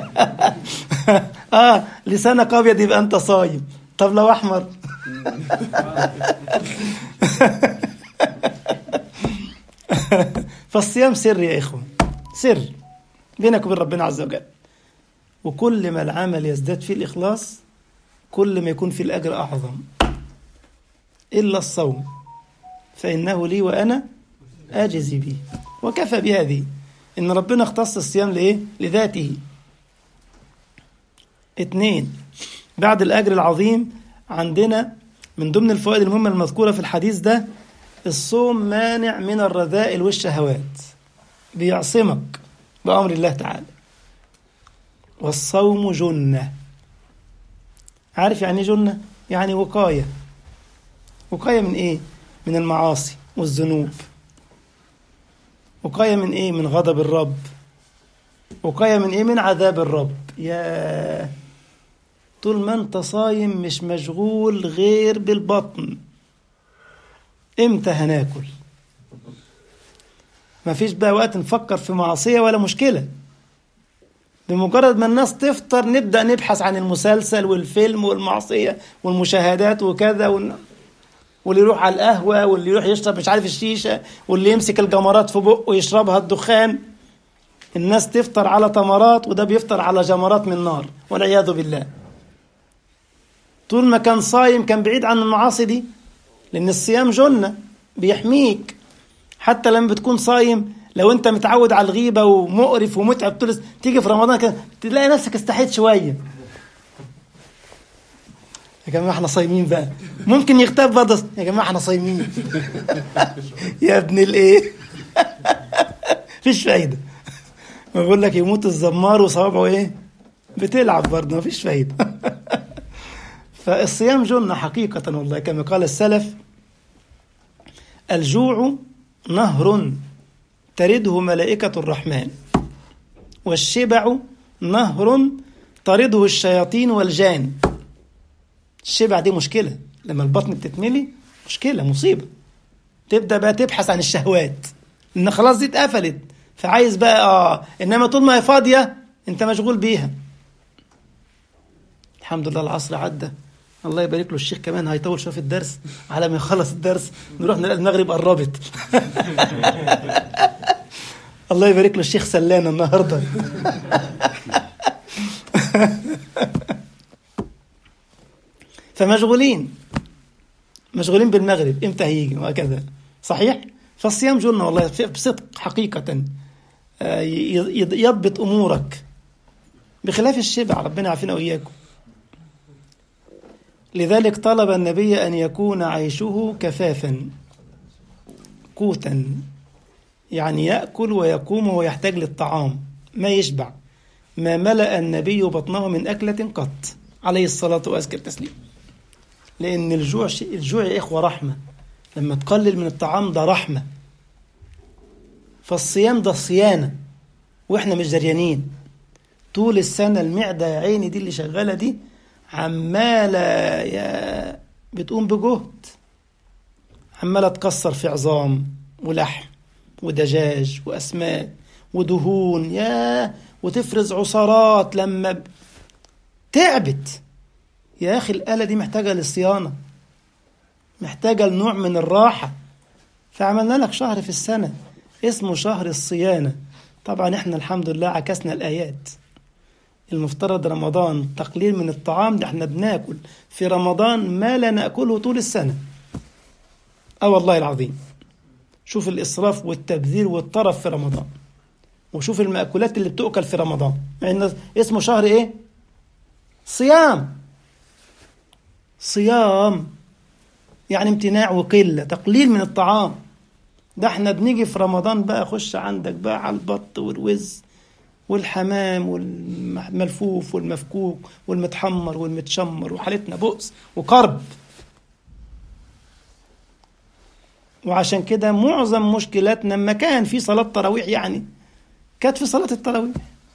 Speaker 1: آه لسانك أبيض يبقى أنت صايم، طب لو أحمر؟ فالصيام سر يا إخوة، سر بينك وبين ربنا عز وجل. وكل ما العمل يزداد فيه الإخلاص كل ما يكون فيه الأجر أعظم. إلا الصوم فإنه لي وأنا أجزي به، وكفى بهذه إن ربنا اختص الصيام لإيه؟ لذاته. اثنين، بعد الأجر العظيم عندنا من ضمن الفوائد المهمة المذكورة في الحديث ده، الصوم مانع من الرذائل والشهوات، بيعصمك بأمر الله تعالى. والصوم جنة. عارف يعني جنة؟ يعني وقاية. وقاية من إيه؟ من المعاصي والذنوب. وقاية من إيه؟ من غضب الرب. وقاية من إيه؟ من عذاب الرب. يا طول ما أنت صايم مش مشغول غير بالبطن، إمتى هناكل؟ ما فيش بقى وقت نفكر في معصية ولا مشكلة. بمجرد ما الناس تفطر نبدأ نبحث عن المسلسل والفيلم والمعصية والمشاهدات وكذا، واللي يروح على القهوة، واللي يروح يشرب مش عارف الشيشة، واللي يمسك الجمرات في بقه ويشربها الدخان. الناس تفطر على تمرات، وده بيفطر على جمرات من نار والعياذ بالله. طول ما كان صايم كان بعيد عن المعاصي دي، لأن الصيام جنة بيحميك. حتى لما بتكون صايم لو انت متعود على الغيبة ومقرف ومتعب طول، تيجي في رمضان كده تلاقي نفسك استحيت شوية. يا جماعة احنا صايمين بقى، ممكن يغتاب برضه، يا جماعة احنا صايمين. يا ابن الايه. فيش فايدة. ما بقول لك يموت الزمار وصوابعه ايه بتلعب برضه، ما فيش فايدة. فالصيام جنة حقيقة والله، كما قال السلف: الجوع نهر ترده ملائكة الرحمن، والشبع نهر ترده الشياطين والجان. الشبع دي مشكلة، لما البطن بتتملي مشكلة، مصيبة. تبدأ بقى تبحث عن الشهوات، إن خلاص دي اتقفلت، فعايز بقى آه إنما طول ما هي فاضية أنت مشغول بيها. الحمد لله العصر عدى، الله يبارك له الشيخ كمان هيطول شوية في الدرس، على ما يخلص الدرس نروح نلاقي المغرب قربت. الله يبارك له الشيخ سلان النهارده. فمشغولين مشغولين بالمغرب امتى هيجي وهكذا، صحيح. فالصيام جنة والله بصدق حقيقة، يضبط أمورك بخلاف الشبع، ربنا يعافينا وإياكم. لذلك طلب النبي أن يكون عيشه كفافا قوتا، يعني يأكل ويقوم ويحتاج للطعام، ما يشبع. ما ملأ النبي بطنه من أكلة قط عليه الصلاة وأزكى التسليم. لأن الجوع الجوع يا إخوة رحمة، لما تقلل من الطعام ده رحمة. فالصيام ده صيانة وإحنا مش دريانين. طول السنة المعدة يا عيني دي اللي شغالة دي عمالة يا بتقوم بجهد، عمالة تكسر في عظام ولحم ودجاج وأسماك ودهون يا وتفرز عصارات. لما ب... تعبت يا أخي الآلة دي محتاجة للصيانة، محتاجة لنوع من الراحة. فعملنا لك شهر في السنة اسمه شهر الصيانة. طبعا احنا الحمد لله عكسنا الآيات. المفترض رمضان تقليل من الطعام، ده احنا بناكل في رمضان ما لا نأكله طول السنة. اه والله العظيم. شوف الإسراف والتبذير والطرف في رمضان، وشوف المأكولات اللي بتؤكل في رمضان، مع ان اسمه شهر ايه؟ صيام. صيام يعني امتناع وقلة، تقليل من الطعام. ده احنا بنيجي في رمضان بقى خش عندك بقى على البط والوز والحمام والملفوف والمفكوك والمتحمر والمتشمر، وحالتنا بؤس وكرب. وعشان كده معظم مشكلاتنا لما كان في صلاة تراويح يعني كانت في صلاة التراويح.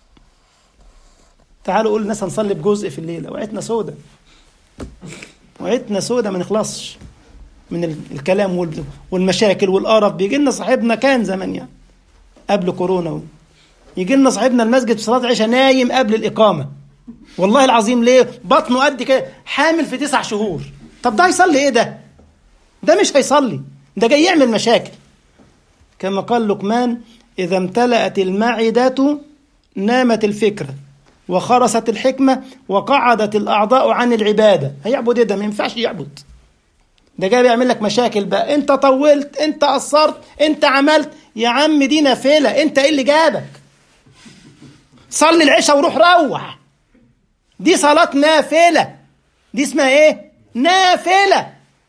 Speaker 1: تعالوا قول الناس هنصلي بجزء في الليلة، وعيتنا سودة، وعيتنا سودة ما نخلصش من الكلام والمشاكل والقرف. بيجي لنا صاحبنا كان زمان يعني قبل كورونا، يجي لنا صاحبنا المسجد في صلاة عشاء نايم قبل الإقامة، والله العظيم ليه؟ بطنه قد كده، حامل في تسع شهور. طب ده هيصلي ايه ده؟ ده مش هيصلي، ده جاي يعمل مشاكل. كما قال لقمان: إذا امتلأت المعدة نامت الفكرة وخرست الحكمة وقعدت الأعضاء عن العبادة. هيعبد ايه ده؟ ما ينفعش يعبد. ده جاي بيعمل لك مشاكل بقى. انت طولت، انت قصرت، انت عملت. يا عم دي نافلة، انت ايه اللي جابك؟ صلي العشاء وروح روح. دي صلاة نافلة، دي اسمها ايه؟ نافلة.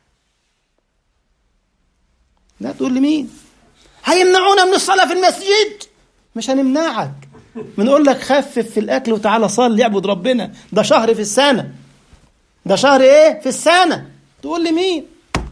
Speaker 1: لا تقول لي مين هيمنعونا من الصلاة في المسجد. مش هنمنعك، بنقول لك خفف في الأكل وتعالى صلي اعبد ربنا. ده شهر في السنة، ده شهر ايه في السنة. تقول لي مين؟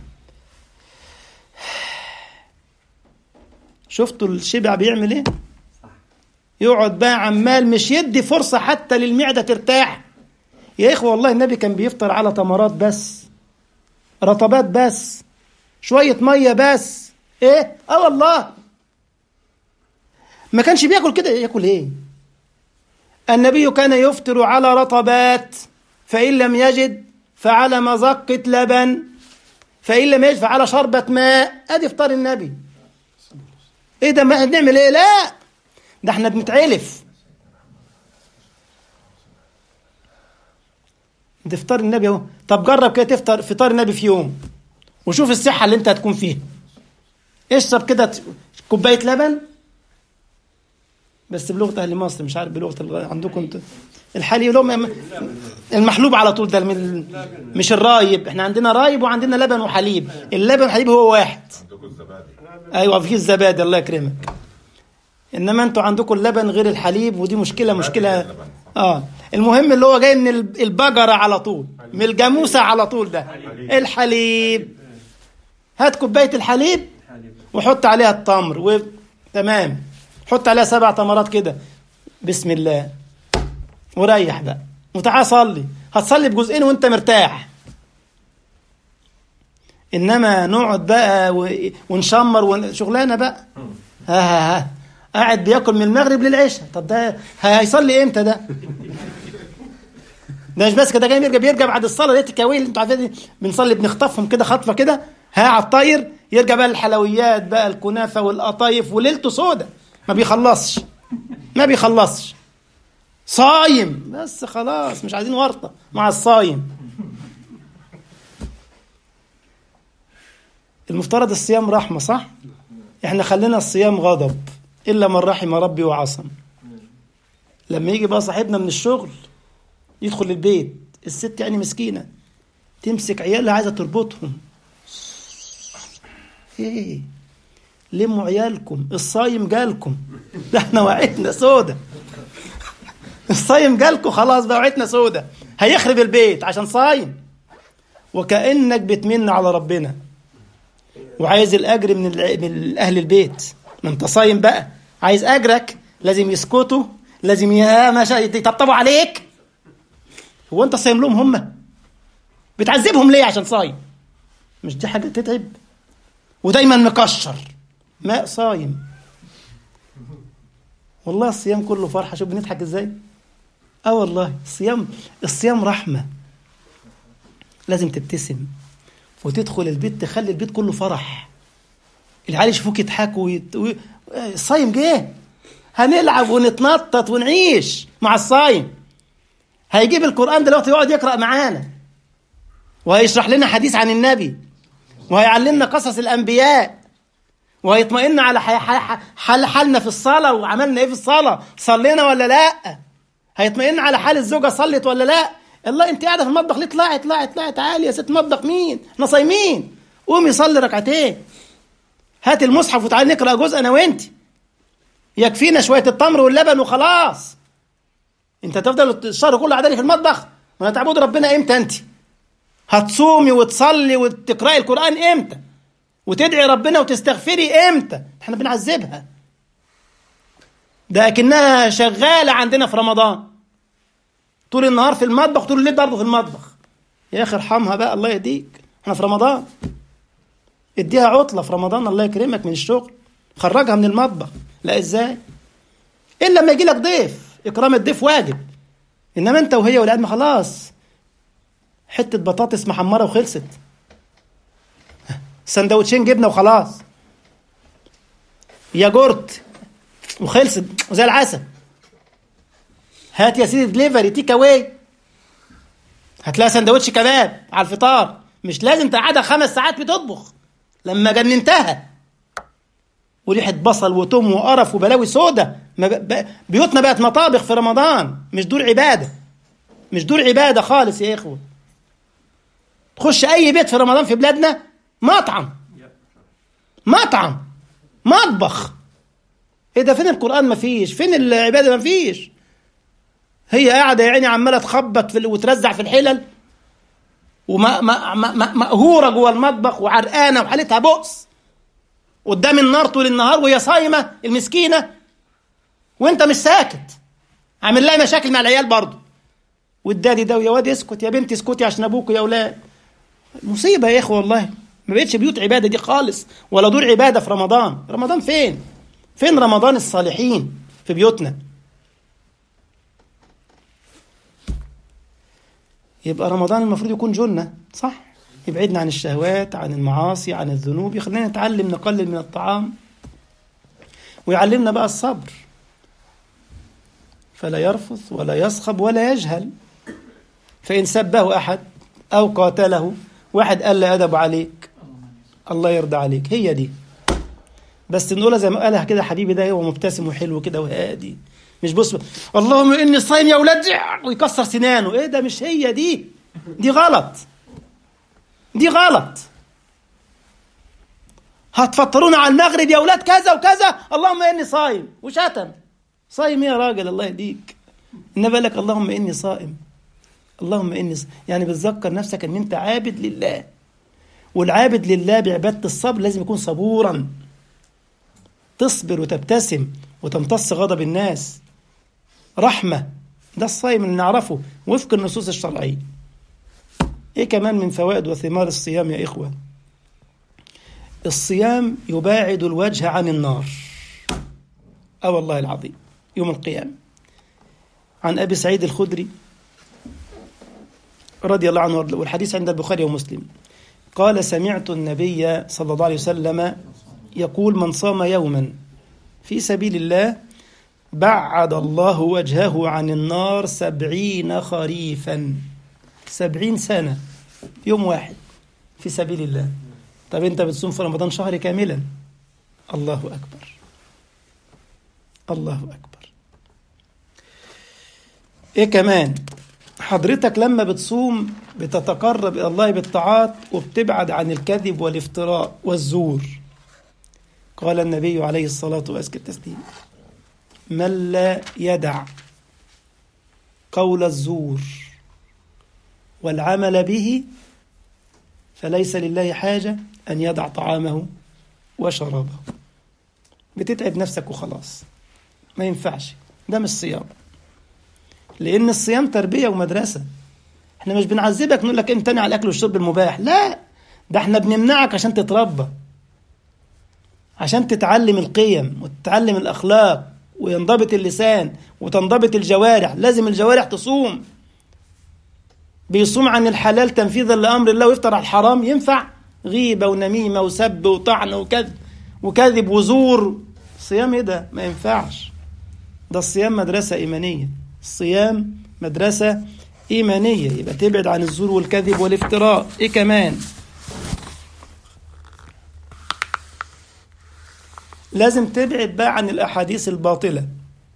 Speaker 1: شفتوا الشبع بيعمل ايه؟ يقعد بقى عمال مش يدي فرصة حتى للمعدة ترتاح. يا إخوة والله النبي كان بيفطر على تمرات بس، رطبات بس، شوية مية بس. ايه؟ اه والله ما كانش بياكل كده. ياكل ايه؟ النبي كان يفطر على رطبات، فإن لم يجد فعلى مذقة لبن، فإن لم يجد فعلى شربة ماء. ادي افطار النبي. ايه ده؟ ما احنا بنعمل ايه؟ لا ده احنا بنتعلف. ده افطار النبي اهو. طب جرب كده تفطر فطار النبي في يوم وشوف الصحة اللي انت هتكون فيها. اشرب كده كوباية لبن بس بلغة أهل مصر، مش عارف بلغة عندكم انت الحليب المحلوب على طول. ده مش الرايب، احنا عندنا رايب وعندنا لبن وحليب. اللبن والحليب هو واحد. ايوه في الزبادي، الله يكرمك. انما انتوا عندكم اللبن غير الحليب، ودي مشكلة مشكلة. اه المهم اللي هو جاي من البقرة على طول، من الجاموسة على طول، ده الحليب. هات كوباية الحليب وحط عليها التمر وتمام، حط عليها سبع تمرات كده، بسم الله، وريح بقى وتعال صلي. هتصلي بجزئين وانت مرتاح. انما نقعد بقى ونشمر وشغلانه بقى. ها ها ها قاعد بياكل من المغرب للعشاء. طب ده هيصلي امتى ده؟ ده مش بس كده، جاي يرجع بيرجع بعد الصلاه. دي التكاوي اللي انتوا عارفين بنصلي بنخطفهم كده خطفه كده، ها على الطاير. يرجع بقى الحلويات بقى، الكنافه والقطايف، وليلته سودة ما بيخلصش ما بيخلصش. صايم بس خلاص، مش عايزين ورطه مع الصايم. المفترض الصيام رحمه، صح؟ احنا خلينا الصيام غضب، الا من رحم ربي وعصم. لما يجي بقى صاحبنا من الشغل يدخل البيت، الست يعني مسكينه تمسك عيالها عايزه تربطهم. ايه لموا عيالكم، الصايم جالكم. ده احنا وعيتنا سودة. الصايم جالكم خلاص بقى، وعيتنا سودة. هيخرب البيت عشان صايم، وكأنك بتمن على ربنا. وعايز الأجر من, من أهل البيت. ما انت صايم بقى، عايز أجرك لازم يسكتوا، لازم يطبطبوا عليك. هو انت صايم لهم؟ هم بتعذبهم ليه عشان صايم؟ مش دي حاجة تتعب؟ ودايما مكشر ماء صايم. والله الصيام كله فرحة. شوف بنضحك ازاي. اه والله الصيام الصيام رحمة. لازم تبتسم وتدخل البيت تخلي البيت كله فرح. العيال يشوفوك يضحكوا ويت... و... الصايم جه، هنلعب ونتنطط ونعيش مع الصايم. هيجيب القرآن دلوقتي يقعد يقرأ معانا، وهيشرح لنا حديث عن النبي، وهيعلمنا قصص الأنبياء، وهيطمئن على حال حالنا في الصلاة وعملنا ايه في الصلاة، صلينا ولا لا. هيطمئن على حال الزوجة، صلت ولا لا. الله انت قاعدة في المطبخ ليه؟ طلعي طلعي طلعي تعالي يا ست مطبخ. مين؟ احنا صايمين. قومي صلي ركعتين، هات المصحف وتعالي نقرأ جزء انا وانت. يكفينا شوية التمر واللبن وخلاص. انت تفضل الشهر كله عدالي في المطبخ؟ ما تعبد ربنا امتى؟ انت هتصومي وتصلي وتقرأي القرآن امتى؟ وتدعي ربنا وتستغفري امتى؟ احنا بنعذبها. ده اكنها شغالة عندنا في رمضان، طول النهار في المطبخ، طول الليل برضه في المطبخ. يا اخي ارحمها بقى، الله يهديك. احنا في رمضان، اديها عطلة في رمضان، الله يكرمك، من الشغل، خرجها من المطبخ. لا ازاي؟ الا لما يجي لك ضيف، اكرام الضيف واجب. انما انت وهي والعيال خلاص، حتة بطاطس محمرة وخلصت، سندوتشين جبنة وخلاص، ياجورت وخلصت وزي العسل. هات يا سيدي دليفري تيك اواي، هتلاقي سندوتش كباب على الفطار. مش لازم تقعدها خمس ساعات بتطبخ لما جننتها. وريحة بصل وتوم وقرف وبلاوي سودة. بيوتنا بقت مطابخ في رمضان، مش دور عبادة، مش دور عبادة خالص يا إخوة. تخش أي بيت في رمضان في بلادنا، مطعم مطعم مطبخ. إيه ده؟ فين القرآن؟ مفيش. فين العبادة؟ مفيش. هي قاعدة يا عيني عمالة تخبط في وترزع في الحلل، ومقهورة جوه المطبخ وعرقانة وحالتها بؤس قدام النار طول النهار، وهي صايمة المسكينة، وانت مش ساكت، عامل لها مشاكل مع العيال برضه. والدادي ده، ويا واد اسكت، يا بنتي اسكتي عشان ابوك يا اولاد. مصيبة يا اخوة والله. ما بقتش بيوت عبادة دي خالص، ولا دور عبادة في رمضان. رمضان فين؟ فين رمضان الصالحين في بيوتنا؟ يبقى رمضان المفروض يكون جنة، صح؟ يبعدنا عن الشهوات، عن المعاصي، عن الذنوب، يخلينا نتعلم نقلل من الطعام، ويعلمنا بقى الصبر. فلا يرفث ولا يصخب ولا يجهل. فإن سبه أحد أو قاتله، واحد قال له أدب عليك، الله يرضى عليك، هي دي. بس نقولها زي ما قالها كده حبيبي، ده هو مبتسم وحلو كده وهادي، مش بص اللهم إني صايم يا ولاد ويكسر سنانه. إيه ده؟ مش هي دي، دي غلط، دي غلط. هتفطرونا على المغرب يا ولاد كذا وكذا، اللهم إني صايم، وشتم. صايم يا راجل، الله يهديك. إنما لك اللهم إني صائم، اللهم إني صائم. يعني بتذكر نفسك أن أنت عابد لله، والعابد لله بعبادة الصبر لازم يكون صبورا، تصبر وتبتسم وتمتص غضب الناس، رحمة. ده الصائم اللي نعرفه وفق النصوص الشرعية. إيه كمان من فوائد وثمار الصيام يا إخوة؟ الصيام يباعد الوجه عن النار. أه والله العظيم، يوم القيامة. عن أبي سعيد الخدري رضي الله عنه، والحديث عند البخاري ومسلم، قال: سمعت النبي صلى الله عليه وسلم يقول: من صام يوما في سبيل الله بعد الله وجهه عن النار سبعين خريفا. سبعين سنة يوم واحد في سبيل الله. طب انت بتصوم في رمضان شهر كاملا. الله أكبر، الله أكبر. ايه كمان؟ حضرتك لما بتصوم بتتقرب إلى الله بالطاعات، وبتبعد عن الكذب والافتراء والزور. قال النبي عليه الصلاة والسلام: من لا يدع قول الزور والعمل به فليس لله حاجة أن يدع طعامه وشرابه. بتتعب نفسك وخلاص، ما ينفعش، ده مش صيام. لأن الصيام تربية ومدرسة. احنا مش بنعذبك نقول لك امتنع على الأكل والشرب المباح، لا، ده احنا بنمنعك عشان تتربى، عشان تتعلم القيم وتتعلم الأخلاق وينضبط اللسان وتنضبط الجوارح. لازم الجوارح تصوم. بيصوم عن الحلال تنفيذا لأمر الله ويفطر على الحرام، ينفع؟ غيبة ونميمة وسب وطعن وكذب وكذب وزور. الصيام ايه ده؟ ما ينفعش. ده الصيام مدرسة إيمانية، الصيام مدرسة إيمانية. يبقى تبعد عن الزور والكذب والافتراء. ايه كمان؟ لازم تبعد بقى عن الأحاديث الباطلة،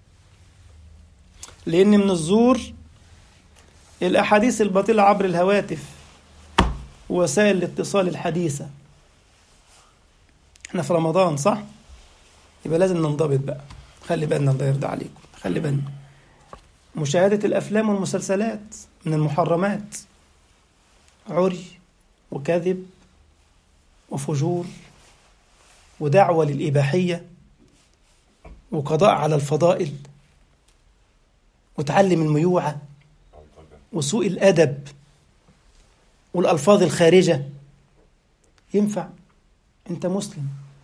Speaker 1: لأن من الزور الأحاديث الباطلة عبر الهواتف ووسائل الاتصال الحديثة. احنا في رمضان صح؟ يبقى لازم ننضبط بقى. خلي بالنا، الله يرضى عليكم، خلي بالنا. مشاهدة الأفلام والمسلسلات من المحرمات، عري وكذب وفجور ودعوة للإباحية وقضاء على الفضائل وتعلم الميوعة وسوء الأدب والألفاظ الخارجة. ينفع؟ أنت مسلم،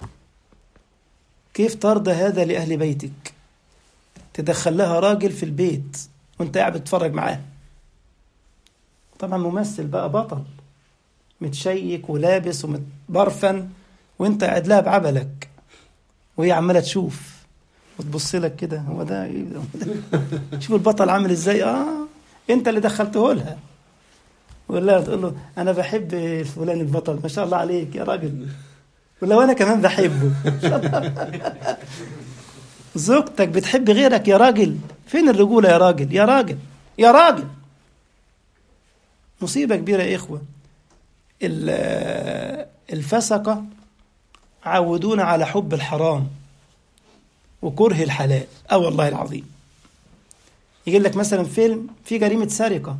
Speaker 1: كيف ترضى هذا لأهل بيتك؟ تدخل لها راجل في البيت وانت قاعد بتتفرج معاه، طبعا ممثل بقى بطل متشيك ولابس ومتبرفن، وانت قاعد لها بعبلك وهي عمالة تشوف وتبص لك كده، هو ده ايه ده؟ شوف البطل عامل ازاي. اه انت اللي دخلته لها. ولا تقول له انا بحب فلان البطل، ما شاء الله عليك يا راجل، ولو انا كمان بحبه. زوجتك بتحب غيرك يا راجل، فين الرجولة يا راجل؟ يا راجل يا راجل. مصيبة كبيرة يا إخوة. الفسقة عودونا على حب الحرام وكره الحلال. اه والله العظيم. يجي لك مثلا فيلم فيه جريمة سرقة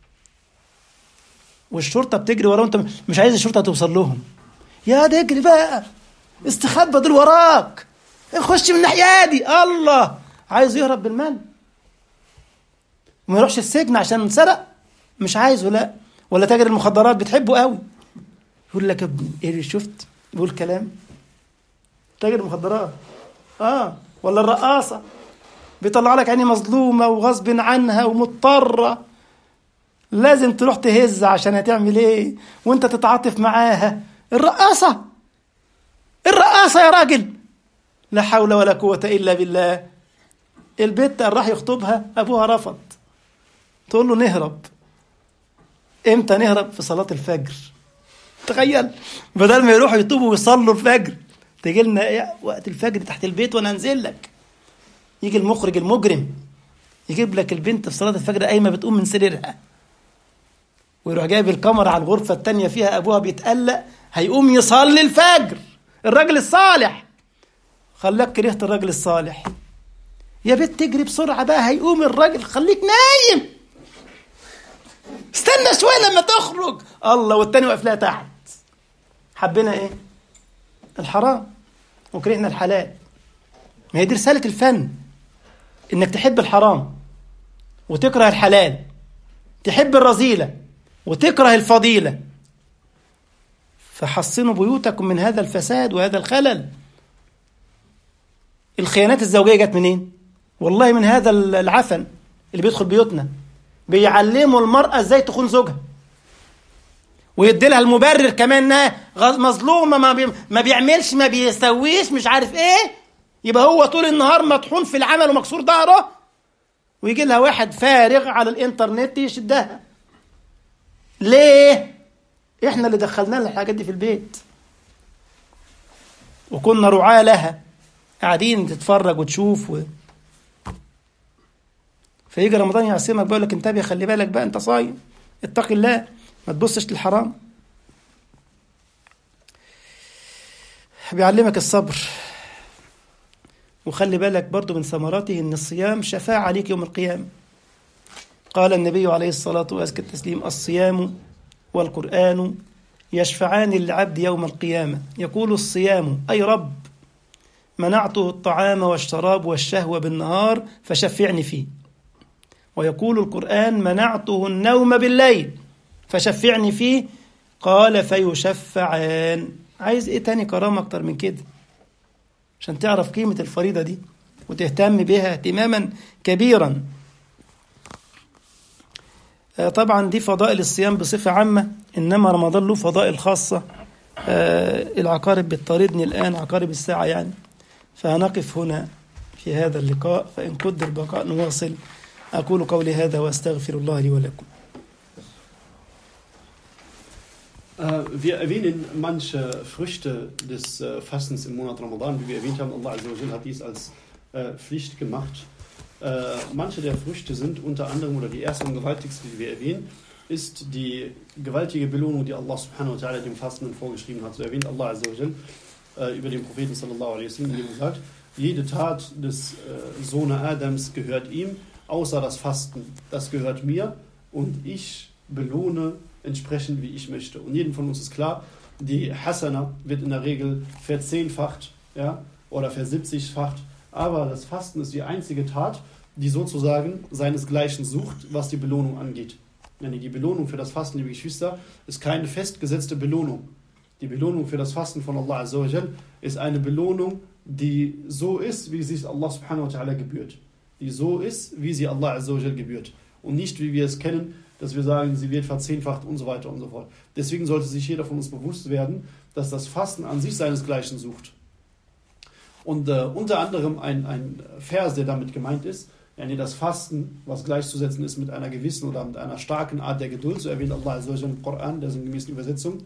Speaker 1: والشرطة بتجري وراه وانت مش عايز الشرطة توصل لهم، يا ده اجري بقى، استخبى دول وراك، نخش من الناحية دي. الله، عايز يهرب بالمال وما يروحش السجن عشان سرق، مش عايزه. لا، ولا تاجر المخدرات بتحبه قوي، يقول لك ابني ايه، شفت بيقول كلام تاجر المخدرات. اه ولا الرقاصة بيطلع لك عيني مظلومة وغصب عنها ومضطرة، لازم تروح تهز عشان هتعمل ايه وانت تتعاطف معاها. الرقاصة الرقاصة يا راجل، لا حول ولا قوة إلا بالله. البنت راح يخطبها أبوها رفض، تقول له نهرب. إمتى نهرب؟ في صلاة الفجر. تخيل، بدل ما يروحوا يطوبوا ويصلوا الفجر، تيجي لنا إيه وقت الفجر تحت البيت وأنا أنزل لك. يجي المخرج المجرم يجيب لك البنت في صلاة الفجر قايمة بتقوم من سريرها، ويروح جايب الكاميرا على الغرفة التانية فيها أبوها بيتقلق هيقوم يصلي الفجر. الراجل الصالح، خلاك كرهت الراجل الصالح. يا بنت تجري بسرعة بقى، هيقوم الراجل، خليك نايم، استنى شوية لما تخرج. الله، والتاني واقف لها تحت. حبينا ايه؟ الحرام وكرهنا الحلال. ما هي دي رسالة الفن، انك تحب الحرام وتكره الحلال، تحب الرذيلة وتكره الفضيلة. فحصنوا بيوتكم من هذا الفساد وهذا الخلل. الخيانات الزوجية جت منين؟ والله من هذا العفن اللي بيدخل بيوتنا. بيعلموا المرأة ازاي تخون زوجها، ويدي لها المبرر كمان انها مظلومة، ما, بي... ما بيعملش ما بيسويش مش عارف ايه، يبقى هو طول النهار مطحون في العمل ومكسور ظهره، ويجي لها واحد فارغ على الانترنت يشدها. ليه؟ احنا اللي دخلنا لها الحاجات دي في البيت وكنا رعاة لها، قاعدين تتفرج وتشوف و... فيجي رمضان يعصمك، بيقول لك انتبه، خلي بالك بقى، انت صايم، اتق الله، ما تبصش للحرام. بيعلمك الصبر، وخلي بالك برضو من ثمراته ان الصيام شفاعة عليك يوم القيامة. قال النبي عليه الصلاة وأزكى التسليم: الصيام والقرآن يشفعان للعبد يوم القيامة يقول الصيام أي رب منعته الطعام والشراب والشهوة بالنهار فشفعني فيه. ويقول القرآن منعته النوم بالليل فشفعني فيه قال فيشفعان. عايز ايه تاني كرامة اكتر من كده عشان تعرف قيمة الفريضة دي وتهتم بها اهتماما كبيرا. طبعا دي فضائل الصيام بصفة عامة، إنما رمضان له فضائل خاصة. العقارب بتطاردني الآن، عقارب الساعة يعني، فهنقف هنا في هذا اللقاء، فإن قدر البقاء نواصل. أقول قولي هذا وأستغفر الله لي ولكم.
Speaker 2: Wir erwähnen manche Früchte des Fastens im Monat Ramadan. Wie wir erwähnt haben, Allah Azza wa Jal hat dies als Pflicht gemacht. Manche der Früchte sind unter anderem, oder die erste und gewaltigste, die wir erwähnen, ist die gewaltige Belohnung, die Allah subhanahu wa ta'ala dem Fastenden vorgeschrieben hat. So erwähnt Allah Azza wa Jal über den Propheten sallallahu alaihi wasallam, indem er sagt, jede Tat des Sohnes Adams gehört ihm, außer das Fasten. Das gehört mir und ich belohne entsprechend, wie ich möchte. Und jedem von uns ist klar, die Hasana wird in der Regel verzehnfacht, ja, oder versiebzigfacht, aber das Fasten ist die einzige Tat, die sozusagen seinesgleichen sucht, was die Belohnung angeht. Die Belohnung für das Fasten, liebe Geschwister, ist keine festgesetzte Belohnung. Die Belohnung für das Fasten von Allah Azza wa Jal ist eine Belohnung, die so ist, wie sie Allah subhanahu wa ta'ala gebührt. Die so ist, wie sie Allah Azza wa Jal gebührt. Und nicht, wie wir es kennen, dass wir sagen, sie wird verzehnfacht und so weiter und so fort. Deswegen sollte sich jeder von uns bewusst werden, dass das Fasten an sich seinesgleichen sucht. Und äh, unter anderem ein, ein Vers, der damit gemeint ist, ja, nee, das Fasten, was gleichzusetzen ist mit einer gewissen oder mit einer starken Art der Geduld, so erwähnt Allah Azza wa Jal im Koran, der sinngemäßen Übersetzung.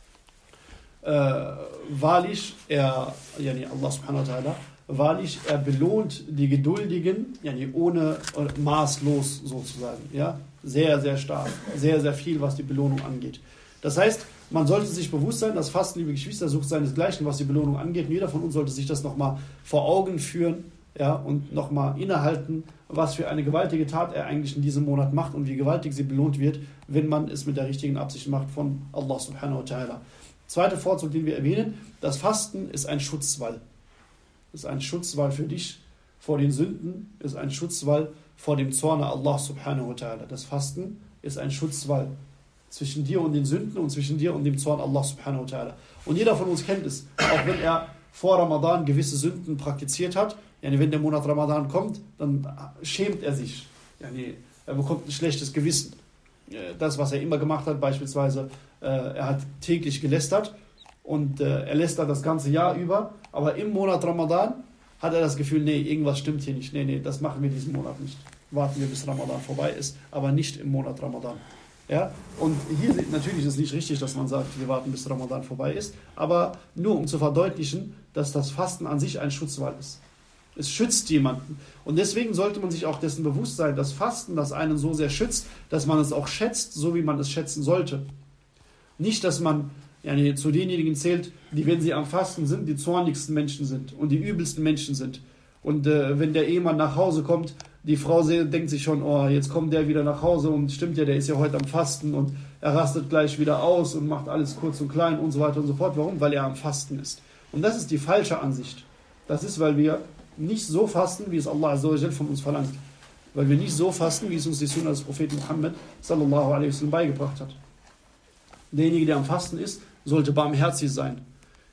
Speaker 2: Äh, wahrlich, er, ja, nee, Allah subhanahu wa ta'ala, wahrlich, er belohnt die Geduldigen, ja, nee, ohne äh, maßlos sozusagen, ja, sehr, sehr stark, sehr, sehr viel, was die Belohnung angeht. Das heißt, man sollte sich bewusst sein, das Fasten, liebe Geschwister, sucht seinesgleichen, was die Belohnung angeht. Und jeder von uns sollte sich das nochmal vor Augen führen, ja, und nochmal innehalten, was für eine gewaltige Tat er eigentlich in diesem Monat macht und wie gewaltig sie belohnt wird, wenn man es mit der richtigen Absicht macht von Allah subhanahu wa ta'ala. Zweiter Vorzug, den wir erwähnen, das Fasten ist ein Schutzwall. Ist ein Schutzwall für dich vor den Sünden, ist ein Schutzwall vor dem Zorn Allah subhanahu wa ta'ala. Das Fasten ist ein Schutzwall zwischen dir und den Sünden und zwischen dir und dem Zorn Allah subhanahu wa ta'ala. Und jeder von uns kennt es, auch wenn er vor Ramadan gewisse Sünden praktiziert hat, ja, wenn der Monat Ramadan kommt, dann schämt er sich. Ja, er bekommt ein schlechtes Gewissen. Das, was er immer gemacht hat, beispielsweise, er hat täglich gelästert und er lästert das ganze Jahr über, aber im Monat Ramadan hat er das Gefühl, nee, irgendwas stimmt hier nicht, nee, nee, das machen wir diesen Monat nicht. Warten wir, bis Ramadan vorbei ist, aber nicht im Monat Ramadan. Ja? Und hier natürlich ist es nicht richtig, dass man sagt, wir warten, bis Ramadan vorbei ist, aber nur um zu verdeutlichen, dass das Fasten an sich ein Schutzwall ist. Es schützt jemanden. Und deswegen sollte man sich auch dessen bewusst sein, dass Fasten das einen so sehr schützt, dass man es auch schätzt, so wie man es schätzen sollte. Nicht, dass man ja, zu denjenigen zählt, die, wenn sie am Fasten sind, die zornigsten Menschen sind und die übelsten Menschen sind. Und äh, wenn der Ehemann nach Hause kommt, die Frau denkt sich schon, oh, jetzt kommt der wieder nach Hause und stimmt ja, der ist ja heute am Fasten und er rastet gleich wieder aus und macht alles kurz und klein und so weiter und so fort. Warum? Weil er am Fasten ist. Und das ist die falsche Ansicht. Das ist, weil wir nicht so fasten, wie es Allah Azza wa Jal von uns verlangt. Weil wir nicht so fasten, wie es uns die Sunna des Propheten Muhammad sallallahu alaihi wasallam beigebracht hat. Derjenige, der am Fasten ist, sollte barmherzig sein,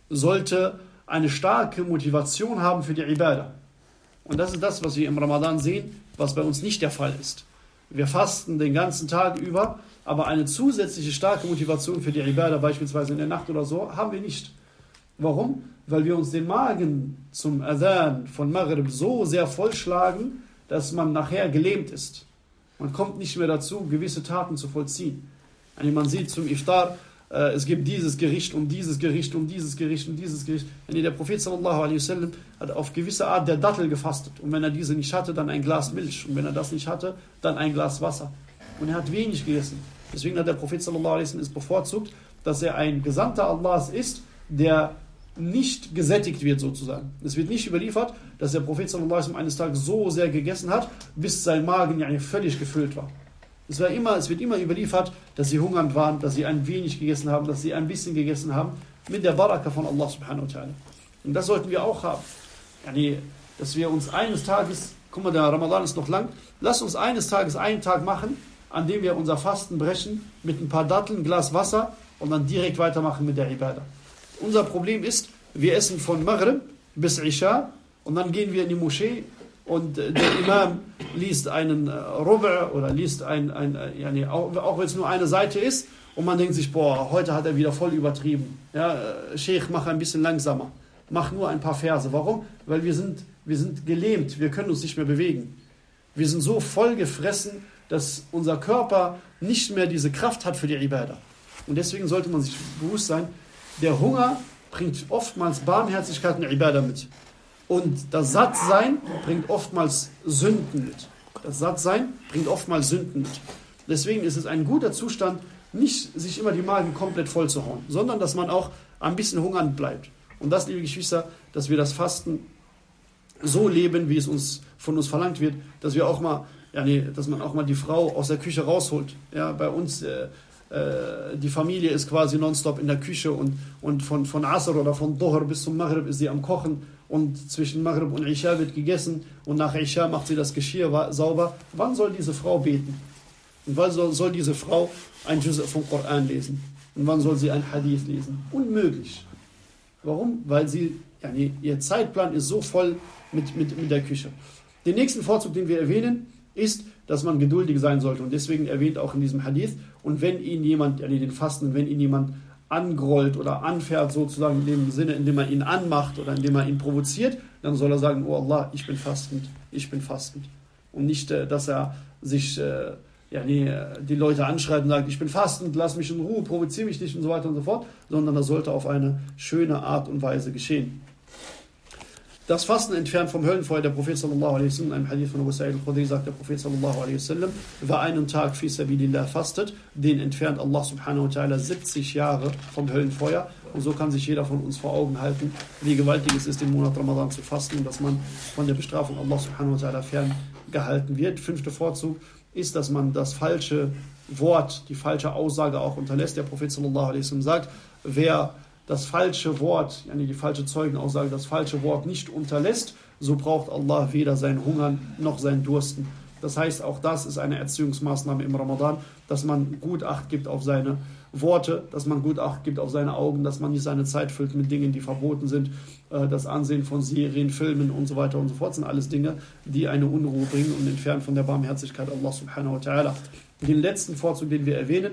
Speaker 2: sollte eine starke Motivation haben für die Ibadah. Und das ist das, was wir im Ramadan sehen, was bei uns nicht der Fall ist. Wir fasten den ganzen Tag über, aber eine zusätzliche starke Motivation für die Ibadah, beispielsweise in der Nacht oder so, haben wir nicht. Warum? Weil wir uns den Magen zum Adhan von Maghrib so sehr vollschlagen, dass man nachher gelähmt ist. Man kommt nicht mehr dazu, gewisse Taten zu vollziehen. Also man sieht zum Iftar, äh, es gibt dieses Gericht und dieses Gericht und dieses Gericht und dieses Gericht. Also der Prophet sallallahu alaihi wasallam hat auf gewisse Art der Dattel gefastet. Und wenn er diese nicht hatte, dann ein Glas Milch. Und wenn er das nicht hatte, dann ein Glas Wasser. Und er hat wenig gegessen. Deswegen hat der Prophet sallallahu alaihi wasallam es bevorzugt, dass er ein Gesandter Allahs ist, der nicht gesättigt wird sozusagen. Es wird nicht überliefert, dass der Prophet sallallahu alaihi wasallam eines Tages so sehr gegessen hat, bis sein Magen ja völlig gefüllt war. Es, war immer, es wird immer überliefert, dass sie hungernd waren, dass sie ein wenig gegessen haben, dass sie ein bisschen gegessen haben, mit der Baraka von Allah subhanahu wa ta'ala. Und das sollten wir auch haben. Yani, dass wir uns eines Tages, guck mal, der Ramadan ist noch lang, lass uns eines Tages einen Tag machen, an dem wir unser Fasten brechen, mit ein paar Datteln, ein Glas Wasser und dann direkt weitermachen mit der Ibadah. Unser Problem ist, wir essen von Maghrib bis Isha und dann gehen wir in die Moschee und der Imam liest einen Rub' oder liest ein, ein, yani, auch, auch wenn es nur eine Seite ist, und man denkt sich, boah, heute hat er wieder voll übertrieben. Ja, Sheikh, mach ein bisschen langsamer. Mach nur ein paar Verse. Warum? Weil wir sind, wir sind gelähmt, wir können uns nicht mehr bewegen. Wir sind so voll gefressen, dass unser Körper nicht mehr diese Kraft hat für die Ibadah. Und deswegen sollte man sich bewusst sein, der Hunger bringt oftmals Barmherzigkeit in Ibadah mit. Und das Sattsein bringt oftmals Sünden mit. Das Sattsein bringt oftmals Sünden mit. Deswegen ist es ein guter Zustand, nicht sich immer die Magen komplett voll zu hauen, sondern dass man auch ein bisschen hungernd bleibt. Und das, liebe Geschwister, dass wir das Fasten so leben, wie es uns von uns verlangt wird, dass wir auch mal, ja, nee, dass man auch mal die Frau aus der Küche rausholt. Ja, bei uns, äh, äh, die Familie ist quasi nonstop in der Küche und, und von, von Asr oder von Dhuhr bis zum Maghrib ist sie am Kochen und zwischen Maghrib und Isha wird gegessen und nach Isha macht sie das Geschirr sauber. Wann soll diese Frau beten? Und wann soll, soll diese Frau ein Juz' vom Koran lesen? Und wann soll sie ein Hadith lesen? Unmöglich. Warum? Weil sie, ja, nee, ihr Zeitplan ist so voll mit, mit, mit der Küche. Den nächsten Vorzug, den wir erwähnen, ist, dass man geduldig sein sollte. Und deswegen erwähnt auch in diesem Hadith, und wenn ihn jemand, ja, nee, den Fasten, wenn ihn jemand angrollt oder anfährt, sozusagen in dem Sinne, indem er ihn anmacht oder indem er ihn provoziert, dann soll er sagen, oh Allah, ich bin fastend, ich bin fastend. Und nicht, dass er sich ja, nee, die Leute anschreit und sagt, ich bin fastend, lass mich in Ruhe, provoziere mich nicht und so weiter und so fort, sondern das sollte auf eine schöne Art und Weise geschehen. Das Fasten entfernt vom Höllenfeuer. Der Prophet sallallahu alaihi wasallam, in einem Hadith von Abu Sa'id al-Khudri sagt der Prophet sallallahu alaihi wasallam, wer einen Tag fi sabilillah fastet, den entfernt Allah subhanahu wa ta'ala siebzig Jahre vom Höllenfeuer. Und so kann sich jeder von uns vor Augen halten, wie gewaltig es ist, im Monat Ramadan zu fasten und dass man von der Bestrafung Allah subhanahu wa ta'ala ferngehalten wird. Fünfter Vorzug ist, dass man das falsche Wort, die falsche Aussage auch unterlässt. Der Prophet sallallahu alaihi wasallam sagt, wer das falsche Wort, yani die falsche Zeugenaussage, das falsche Wort nicht unterlässt, so braucht Allah weder sein Hungern noch sein Dursten. Das heißt, auch das ist eine Erziehungsmaßnahme im Ramadan, dass man gut Acht gibt auf seine Worte, dass man gut Acht gibt auf seine Augen, dass man nicht seine Zeit füllt mit Dingen, die verboten sind. Das Ansehen von Serien, Filmen und so weiter und so fort sind alles Dinge, die eine Unruhe bringen und entfernen von der Barmherzigkeit Allah subhanahu wa ta'ala. Den letzten Vorzug, den wir erwähnen,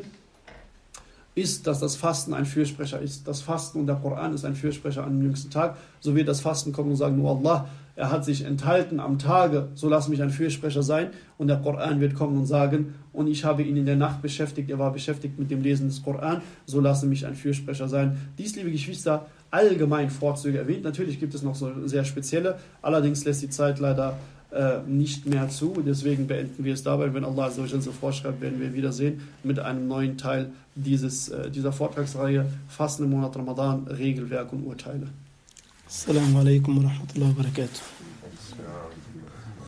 Speaker 2: ist, dass das Fasten ein Fürsprecher ist. Das Fasten und der Koran ist ein Fürsprecher am jüngsten Tag. So wird das Fasten kommen und sagen, nur Allah, er hat sich enthalten am Tage, so lass mich ein Fürsprecher sein. Und der Koran wird kommen und sagen, und ich habe ihn in der Nacht beschäftigt, er war beschäftigt mit dem Lesen des Koran, so lasse mich ein Fürsprecher sein. Dies, liebe Geschwister, allgemein Vorzüge erwähnt. Natürlich gibt es noch so sehr spezielle, allerdings lässt die Zeit leider äh, nicht mehr zu. Deswegen beenden wir es dabei. Wenn Allah so vorschreibt, werden wir wiedersehen mit einem neuen Teil dieses, äh, dieser Vortragsreihe Fasten im Monat Ramadan, Regelwerk und Urteile.
Speaker 1: Assalamu alaikum wa rahmatullahi wa barakatuh.